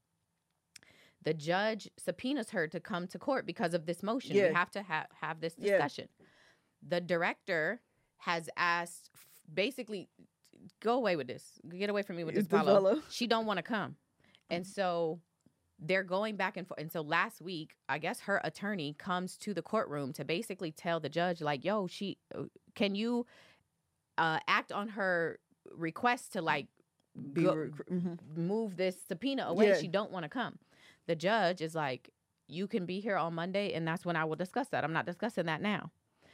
The judge subpoenas her to come to court because of this motion. Yeah. We have to ha- have this Yeah. discussion. The director has asked, basically, go away with this. Get away from me with this It's the follow. fellow. She don't want to come. And so they're going back and forth. And so last week, I guess her attorney comes to the courtroom to basically tell the judge, like, yo, she, can you uh, act on her request to like Be go- recru- mhm. move this subpoena away? Yeah. She don't want to come. The judge is like, you can be here on Monday, and that's when I will discuss that. I'm not discussing that now.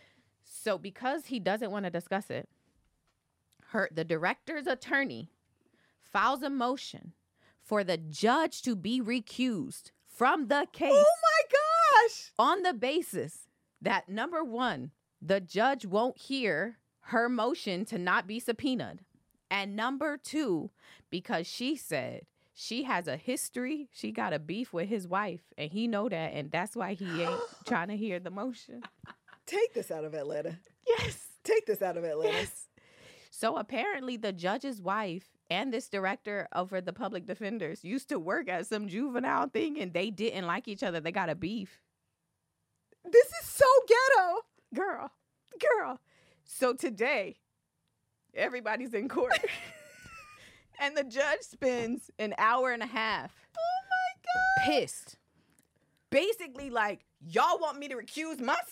So because he doesn't want to discuss it, her the director's attorney files a motion for the judge to be recused from the case Oh my gosh. on the basis that, number one, the judge won't hear her motion to not be subpoenaed. And number two, because she said she has a history, she got a beef with his wife, and he know that, and that's why he ain't trying to hear the motion. Take this out of Atlanta. Yes. Take this out of Atlanta. Yes. So apparently the judge's wife and this director over the public defenders used to work at some juvenile thing, and they didn't like each other. They got a beef. This is so ghetto. Girl, girl. So today, everybody's in court. And the judge spends an hour and a half Oh my God. pissed. Basically like, y'all want me to recuse myself?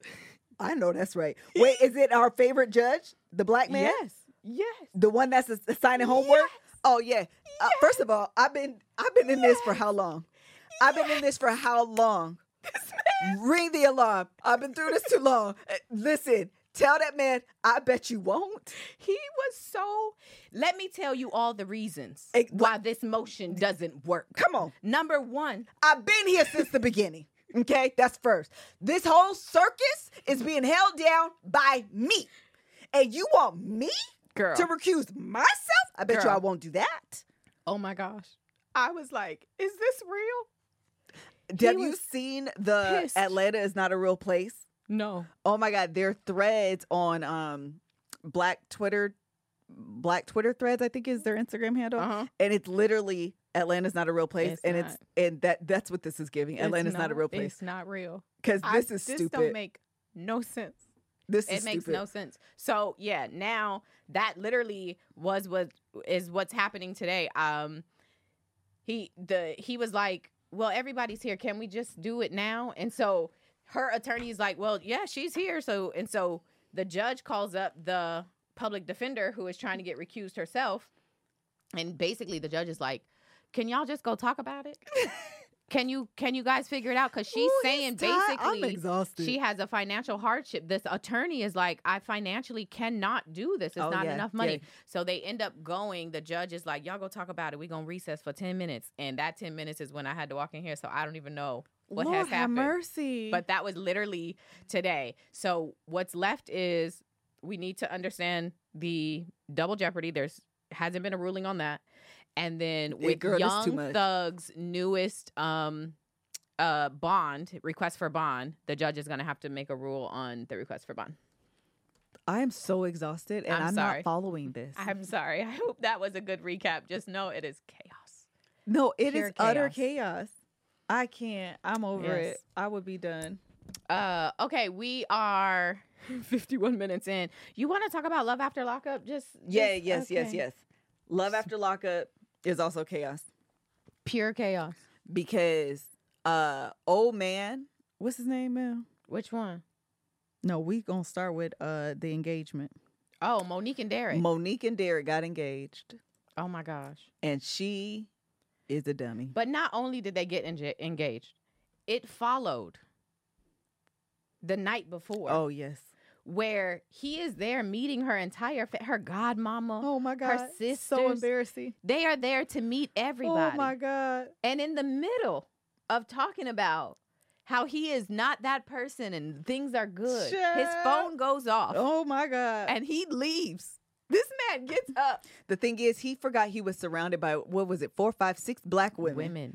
I know that's right. Wait, is it our favorite judge, the black man? Yes. Yes. The one that's ass- assigning homework? Yes. Oh yeah. Uh, first of all, I've been I've been in this for how long? I've been in this for how long? Ring the alarm. I've been through this too long. Uh, Listen, tell that man, I bet you won't. He was so. Let me tell you all the reasons Ex- why this motion doesn't work. Come on. Number one, I've been here since the beginning. Okay, that's first. This whole circus is being held down by me. And you want me girl. to recuse myself? I bet you Girl. I won't do that. Oh my gosh. I was like, is this real? Have He you was seen the pissed. Atlanta is not a real place? No. Oh my God, there are threads on um Black Twitter, Black Twitter threads, I think is their Instagram handle. Uh-huh. And it's literally Atlanta's not a real place. It's and not. it's and that that's what this is giving. Atlanta's not, a real place. It's not real. Because I- this is this stupid. don't make no sense. this It is makes stupid. no sense. So yeah, now that literally was what is what's happening today. Um, he the he was like, well, everybody's here. Can we just do it now? And so her attorney is like, well, yeah, she's here. So and so the judge calls up the public defender who is trying to get recused herself, and basically the judge is like, can y'all just go talk about it? Can you can you guys figure it out? Because she's Ooh, saying he's tired. I'm basically exhausted. she has a financial hardship. This attorney is like, I financially cannot do this. It's Oh, not yeah, enough money. yeah. So they end up going. The judge is like, y'all go talk about it. We're going to recess for ten minutes. And that ten minutes is when I had to walk in here. So I don't even know what Lord has have happened. mercy. But that was literally today. So what's left is we need to understand the double jeopardy. There's hasn't been a ruling on that. And then Yeah, with girl, this too Young much. Thug's newest um uh bond request for bond, the judge is going to have to make a rule on the request for bond. I am so exhausted and I'm I'm, sorry. not following this. I'm sorry. I hope that was a good recap. Just know it is chaos. no, it Pure is utter chaos. chaos. I can't. I'm over Yes. it. I would be done. Uh okay, we are fifty-one minutes in. You want to talk about Love After Lockup? Just Yeah, just- yes, yes, okay. yes. Love After Lockup is also chaos. Pure chaos. Because uh old man, what's his name, man? Which one? No, we gonna start with uh the engagement. Oh, Monique and Derek. Monique and Derek got engaged, Oh my gosh. and she is a dummy. But not only did they get enga- engaged, it followed the night before. Oh yes. Where he is there meeting her entire fa- her godmama. Oh my Her God. sisters. So embarrassing. They are there to meet everybody. Oh my God. And in the middle of talking about how he is not that person and things are good, his Child. phone goes off Oh my God. and he leaves. This man gets up. The thing is, he forgot he was surrounded by, what was it, four, five, six black women. Women.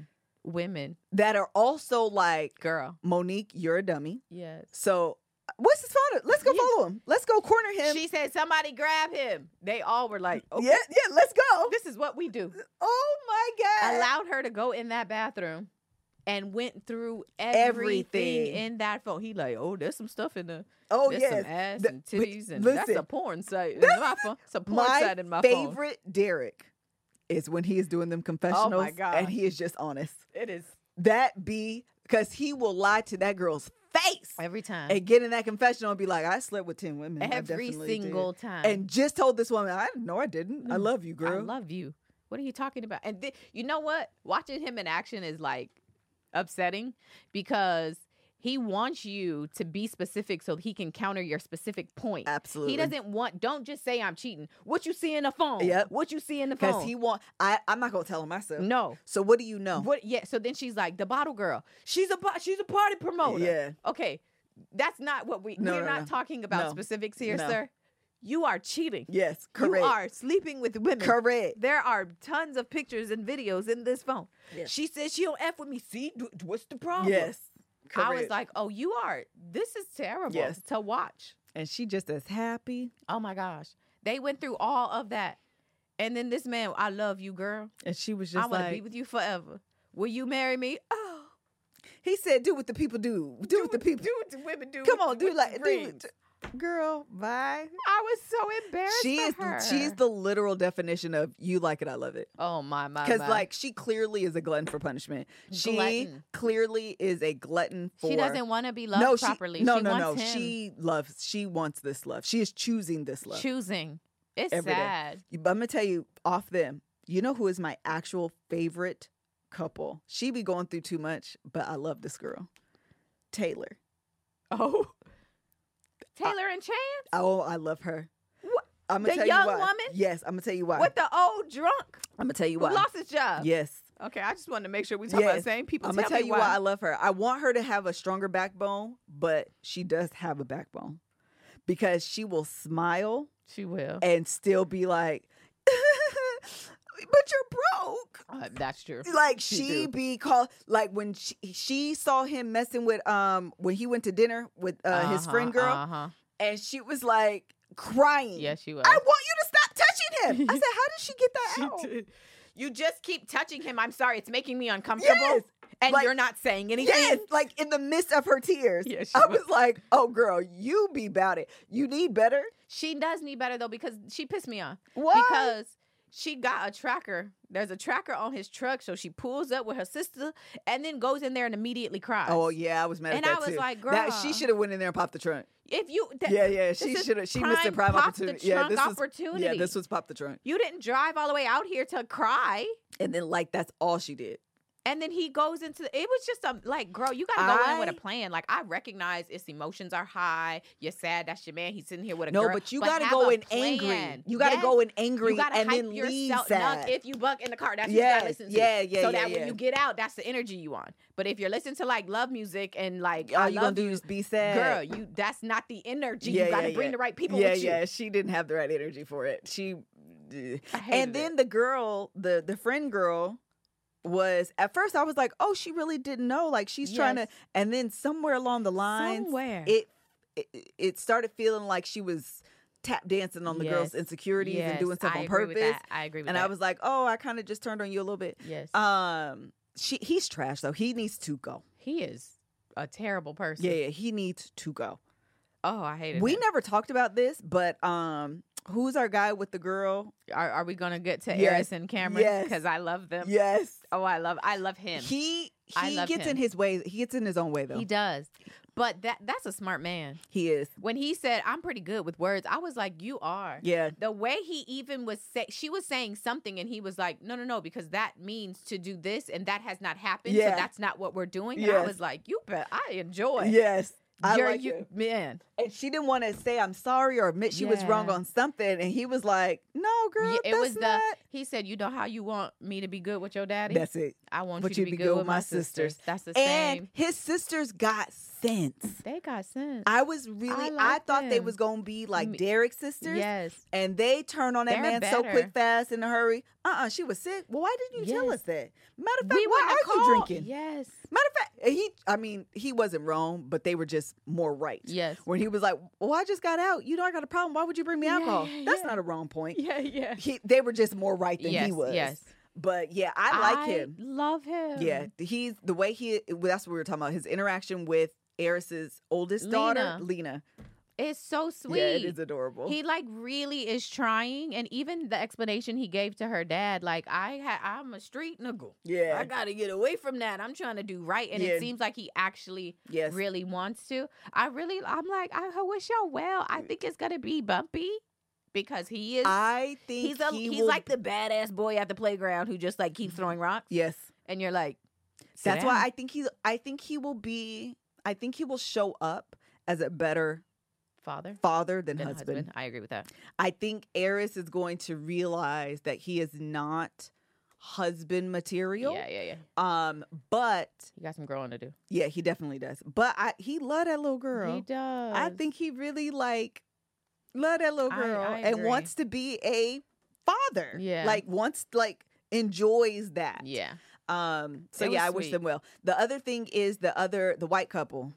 women. that are also like, Girl. Monique, you're a dummy. Yes. So what's his phone? Let's go Yeah. follow him. Let's go corner him. She said, somebody grab him. They all were like, okay, Yeah, yeah, let's go. this is what we do. Oh my God. Allowed her to go in that bathroom and went through everything, Everything. in that phone. He like, oh, there's some stuff in the, oh, there's yes. some ass The- and titties, and listen, that's a porn site in my phone. It's a porn my site in my phone. favorite Derek is when he is doing them confessionals Oh God. and he is just honest. It is That be because he will lie to that girl's face every time. and get in that confessional and be like, I slept with ten women. I Every definitely single did. time. And just told this woman, I no, I didn't. I love you, girl. I love you. What are you talking about? And th- you know what? Watching him in action is like upsetting because he wants you to be specific so he can counter your specific point. Absolutely. He doesn't want, don't just say I'm cheating. What you see in the phone? Yep. What you see in the Because phone? he want. I. I'm not gonna tell him myself. no. So what do you know? What? Yeah. So then she's like, the bottle girl. She's a pa- she's a party promoter. Yeah. Okay. That's not what we, No, we're no, not no. talking about No. specifics here, No. sir. You are cheating. Yes. Correct. You are sleeping with women. Correct. There are tons of pictures and videos in this phone. Yes. She says she don't F with me. See, d- what's the problem? Yes. Correct. I was like, oh, you are. This is terrible Yes. to watch. and she just as happy. Oh my gosh. They went through all of that. And then this man, I love you, girl. And she was I just want to like, be with you forever. Will you marry me? Oh. he said, do what the people do. Do, what the people Do what the women do. Come with- on, do with like, the do, rings. girl, bye. I was so embarrassed She for is, her. she's the literal definition of you like it, I love it. Oh my, my, Because my. like she clearly is a glutton for punishment. She Glutton. clearly is a glutton for. She doesn't want to be loved no, she, properly. No, she no, wants no. him She loves. She wants this love. She is choosing this love. choosing. It's Every day. sad. You- But I'm gonna tell you off them. You know who is my actual favorite couple? She be going through too much, but I love this girl, Taylor. Oh. Taylor and Chance? Oh, I love her. What? I'm gonna The tell young you why. woman? Yes, I'm gonna tell you why. With the old drunk I'm gonna tell you who why. lost his job? Yes. Okay, I just wanted to make sure we talk about the Yes. same people. I'm gonna tell tell me you why I love her. I want her to have a stronger backbone, but she does have a backbone because she will smile She will. and still be like, "But you're broke." Uh, that's true. Like She she do. be called like when she, she saw him messing with um when he went to dinner with uh, his Uh-huh, friend girl, Uh-huh. and she was like crying. Yeah, she was. I want you to stop touching him. I said, how did she get that She out? did. You just keep touching him. I'm sorry. It's making me uncomfortable. Yes. And Like- you're not saying anything. Yes, like in the midst of her tears. Yeah, she I was. was like, oh, girl, you be about it. You need better. She does need better, though, because she pissed me off. Why? Because she got a tracker. There's a tracker on his truck. So she pulls up with her sister and then goes in there and immediately cries. Oh, yeah, I was mad And at I that, was too. like, That, girl. she should have went in there and popped the trunk. If you. That, yeah, yeah, this she is should have. She missed a prime pop opportunity. The Yeah, trunk this was, opportunity. yeah, this was pop the trunk. You didn't drive all the way out here to cry. And then, like, that's all she did. And then he goes into the, it was just a like, girl, you gotta go in with I- a plan. Like, I recognize its emotions are high. You're sad. That's your man. He's sitting here with a No, girl. but you gotta have go a in angry. plan. You gotta Yes. go in angry You gotta and hype then leave yourself sad. up. If you buck in the car, that's what Yes. you gotta listen to. Yeah, yeah, So yeah, that yeah. when you get out, that's the energy you want. But if you're listening to like love music and like, all I you love gonna do you, is be sad. girl, you that's not the energy. Yeah, you gotta yeah, bring yeah. the right people yeah, with you. yeah. She didn't have the right energy for it. She, I hated and then it. the girl, the the friend girl, was at first I was like, oh, she really didn't know. Like she's trying to, Yes. and then somewhere along the lines, Somewhere. it, it it started feeling like she was tap dancing on the girl's Yes. insecurities and Yes, doing stuff I on agree with purpose. that. I agree with And that. I was like, oh, I kind of just turned on you a little bit. yes. Um, she he's trash though. He needs to go. he is a terrible person. Yeah, yeah, he needs to go. Oh, I hated We him. never talked about this, but um, who's our guy with the girl? Are, are we gonna get to Yes. Eris and Cameron? Yes. Because I love them. Yes, Oh, I love I love him. he I he love gets him. in his way. He gets in his own way though. He does. But that that's a smart man. He is. When he said, I'm pretty good with words, I was like, you are. Yeah. The way he even was say she was saying something and he was like, no, no, no, because that means to do this and that has not happened. Yeah. So that's not what we're doing. And I Yes. was like, you bet I enjoy. Yes. I You're, like you, it. man. And she didn't want to say I'm sorry or admit she was wrong Yeah. on something. And he was like, no, girl, Yeah, it that's was the. not. He said, "You know how you want me to be good with your daddy? That's it. I want But you to be good with my sisters. That's the And same. his sisters got sense. They got sense. I was really, I I, like thought they them. was going to be like Me- Derek's sisters. Yes. And they turn on that They're man so better. quick, fast, in a hurry. Uh-uh, she was sick. Well, why didn't you tell Yes. us that? Matter of fact, We why wouldn't are have you called- drinking? Yes. Matter of fact, he, I mean, he wasn't wrong, but they were just more right. Yes. When he was like, well, I just got out. You know I got a problem. Why would you bring me Yeah, alcohol? yeah, That's yeah. not a wrong point. Yeah. Yeah. He, they were just more right than yes. he was. Yes. But yeah, I like him. Love him. Yeah, he's the way he. That's what we were talking about. His interaction with Eris's oldest daughter, Lena. Lena. It's so sweet. Yeah, it is adorable. He like really is trying, and even the explanation he gave to her dad, like I ha- I'm a street nigga. yeah, I gotta get away from that. I'm trying to do right, and Yeah. it seems like he actually yes, really wants to. I really, I'm like, I wish y'all well. I think it's gonna be bumpy because he is. I think he's a he he's will- like the badass boy at the playground who just like keeps throwing rocks, yes. and you're like, sit That's why down. I think he. I think he will be. I think he will show up as a better father father than than husband. husband. I agree with that. I think Eris is going to realize that he is not husband material. Yeah, yeah, yeah. Um, but He got some growing to do. yeah, he definitely does. But I, he love that little girl. He does. I think he really like love that little I- girl I and agree. wants to be a father. Yeah. Like wants like enjoys that. Yeah. Um so It yeah, was I wish sweet. them well. The other thing is the other the white couple.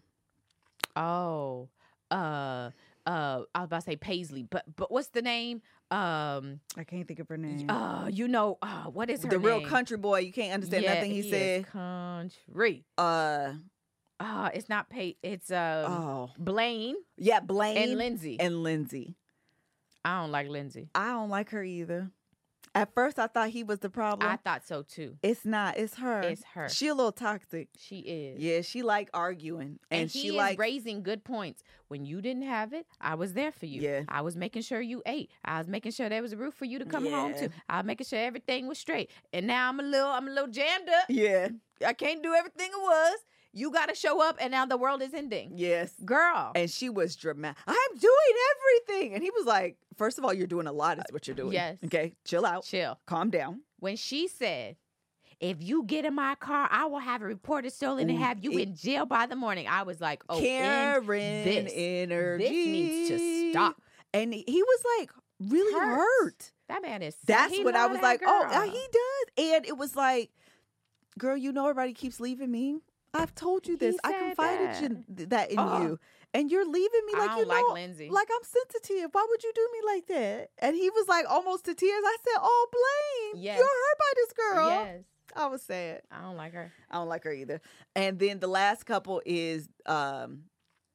Oh, uh, uh, I was about to say Paisley, but but what's the name? Um, I can't think of her name. uh, you know, uh, what is her the real name? country boy, you can't understand Yeah, nothing he, is said. Country. Uh Uh, it's not Pay. It's um oh. Blaine Yeah, Blaine and Lindsay. and Lindsay. I don't like Lindsay. I don't like her either. At first I thought he was the problem. I thought so too. it's not, it's her. It's her. She a little toxic. She is. Yeah, she like arguing. And, And, he she is like raising good points. When you didn't have it, I was there for you. Yeah. I was making sure you ate. I was making sure there was a roof for you to come home Yeah. to. I was making sure everything was straight. And now I'm a little, I'm a little jammed up. Yeah. I can't do everything it was. You got to show up, and now the world is ending. Yes. Girl. And she was dramatic. I'm doing everything. And he was like, first of all, you're doing a lot, is what you're doing. Yes. Okay. Chill out. Chill. Calm down. When she said, if you get in my car, I will have it reported stolen and Ooh, have you it- in jail by the morning. I was like, oh, Karen end this. energy. This needs to stop. And he was like really Hurt. hurt. That man is sad. That's He what I love was that like, oh, girl. yeah, he does. And it was like, girl, you know everybody keeps leaving me. I've told you this. He I said confided that. you, th- that in Uh-uh. you. And you're leaving me I like don't you know, like Lindsay. like I'm sensitive. Why would you do me like that? And he was like almost to tears. I said, oh, Blaine, Yes. you're hurt by this girl. Yes. I was sad. I don't like her. I don't like her either. And then the last couple is um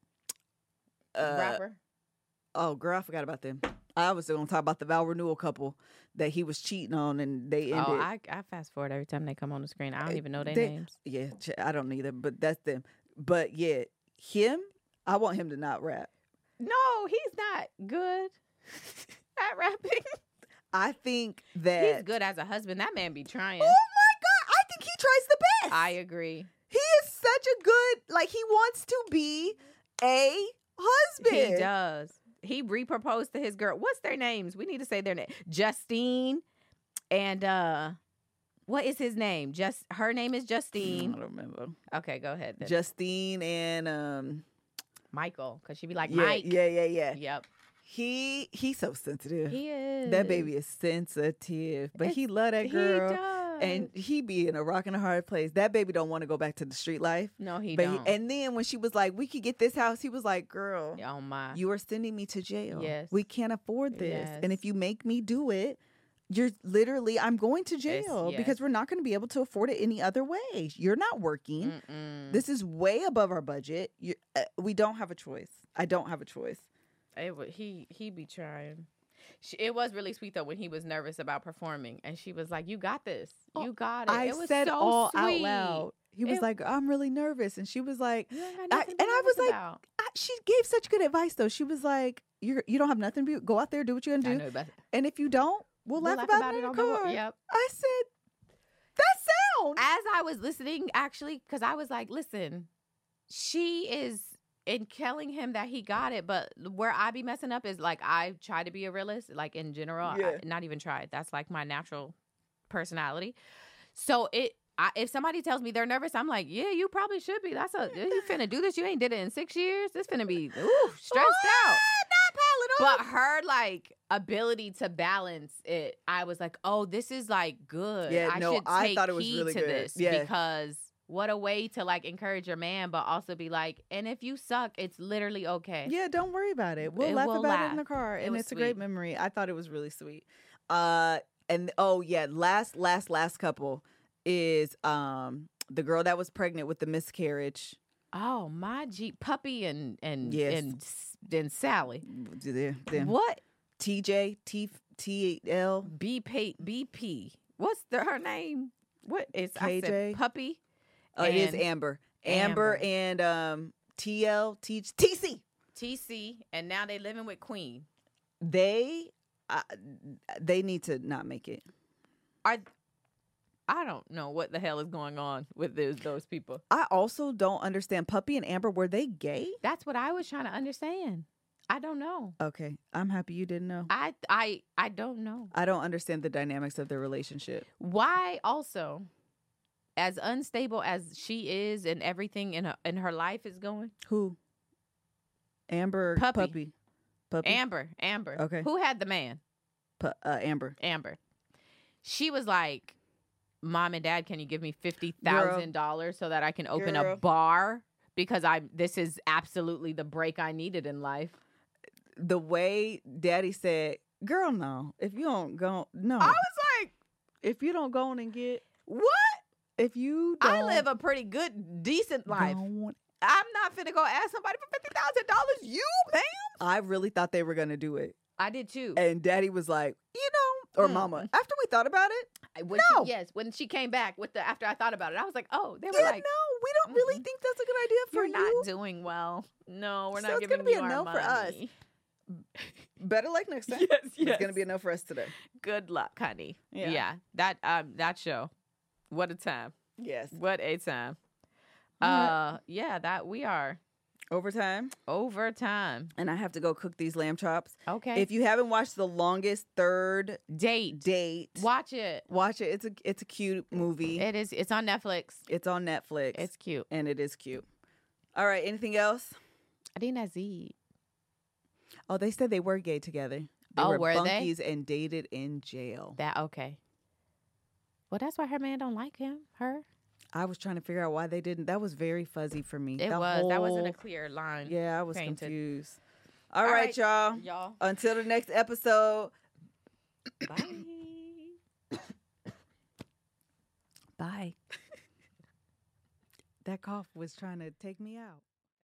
uh, Rapper. oh girl, I forgot about them. I was going to talk about the vow renewal couple that he was cheating on and they ended. Oh, I, I fast forward every time they come on the screen. I don't even know their They- names. Yeah, ch- I don't either, but that's them. But yeah, him, I want him to not rap. No, he's not good at rapping. I think that He's good as a husband. That man be trying. Oh my god, I think he tries the best. I agree. He is such a good, like he wants to be a husband. He does. He re-proposed to his girl. What's their names? We need to say their name. Justine and uh what is his name? Just her name is I Justine. don't remember. Okay, go ahead. Then. Justine and um Michael, because she be like yeah, Mike. yeah, yeah, yeah. Yep. He he's so sensitive. He is. That baby is sensitive, but he It's- love that girl. He does. And he be in a rock and a hard place. That baby don't want to go back to the street life. no, he but don't. and then when she was like, "We could get this house," he was like, "Girl, oh my. you are sending me to jail. Yes. We can't afford this. And Yes. if you make me do it, you're literally, I'm going to jail because yes. we're not going to be able to afford it any other way. You're not working. Mm-mm. This is way above our budget. You, uh, we don't have a choice. I don't have a choice. It wa- he he be trying. She, it was really sweet though when he was nervous about performing, and she was like, "You got this. You got it." I it was said so all sweet. out loud. He was It- like, "I'm really nervous," and she was like, You ain't got I- nothing to and be I was nervous like, about. I, she gave such good advice though. She was like, "You're you don't have nothing to be. Go out there, do what you're I gonna do, know, but and if you don't, we'll, we'll laugh, about, it in on the the car." wa- Yep. I said, "That sound." As I was listening, actually, because I was like, "Listen, she is in telling him that he got it, but where I be messing up is like I try to be a realist, like in general. Yeah. I, not even try. That's like my natural personality. So it, I, if somebody tells me they're nervous, I'm like, yeah, you probably should be. That's a you finna do this. You ain't did it in six years. This finna be ooh, stressed out. But her like ability to balance it, I was like, oh, this is like good. Yeah, I no, should I take thought it was heed really to good. this Yeah. because what a way to like encourage your man, but also be like, and if you suck, it's literally okay. Yeah, don't worry about it. We'll It laugh will about it in the laugh. car, It and was it's a great sweet. memory. I thought it was really sweet. Uh, and oh yeah, last, last, last couple is um the girl that was pregnant with the miscarriage. Oh my G, puppy and and Yes. and and Sally. There, there. What T J T T L B P B P? What's the, her name? What is I K J? said puppy? Oh, it is and Amber. Amber, Amber. and um T L T T C. T C, and now they living with Queen. They uh, they need to not make it. Are I don't know what the hell is going on with those those people. I also don't understand. Puppy and Amber, were they gay? That's what I was trying to understand. I don't know. Okay, I'm happy you didn't know. I I I don't know. I don't understand the dynamics of their relationship. Why also, as unstable as she is and everything in her in her life is going, Who? Amber or Puppy. Puppy. Puppy. Amber, Amber. Okay. Who had the man? Pu- uh, Amber. Amber. She was like, Mom and Dad, can you give me fifty thousand dollars so that I can open Girl. a bar? Because I this is absolutely the break I needed in life. The way Daddy said, "Girl, no. If you don't go, no. I was like, if you don't go on and get, what? if you don't, I live a pretty good, decent life. don't- I'm not finna go ask somebody for fifty thousand dollars. You, ma'am? I really thought they were gonna do it, I did too. and Daddy was like, you know, or Mm. Mama. After we thought about it, I- When No. she, yes, when she came back with the after I thought about it, I was like, oh, they were yeah, like, no, we don't really mm-mm. think that's a good idea for you're you. not doing well. No, we're So not it's gonna giving be you a our no for us. money. Better like next time. Yes, It's gonna be a no for us today. Good luck, honey. Yeah. Yeah, that um that show, what a time, Yes. what a time. All right. Uh, yeah, that we are Overtime, over time. and I have to go cook these lamb chops. Okay, If you haven't watched The Longest Third date, Date, watch it. watch it. It's a it's a cute movie. It is. It's on Netflix. It's on Netflix. It's cute. and it is cute. All right. Anything else? I think that's it. Oh, they said they were gay together. They Oh, were, were they? bunkies and dated in jail. That okay. Well, that's why her man don't like him. Her. I was trying to figure out why they didn't. That was very fuzzy for me. It The was. That wasn't a whole- clear line. Yeah, I was painted. confused. All All right, right. y'all. Y'all. Until the next episode. Bye. Bye. That cough was trying to take me out.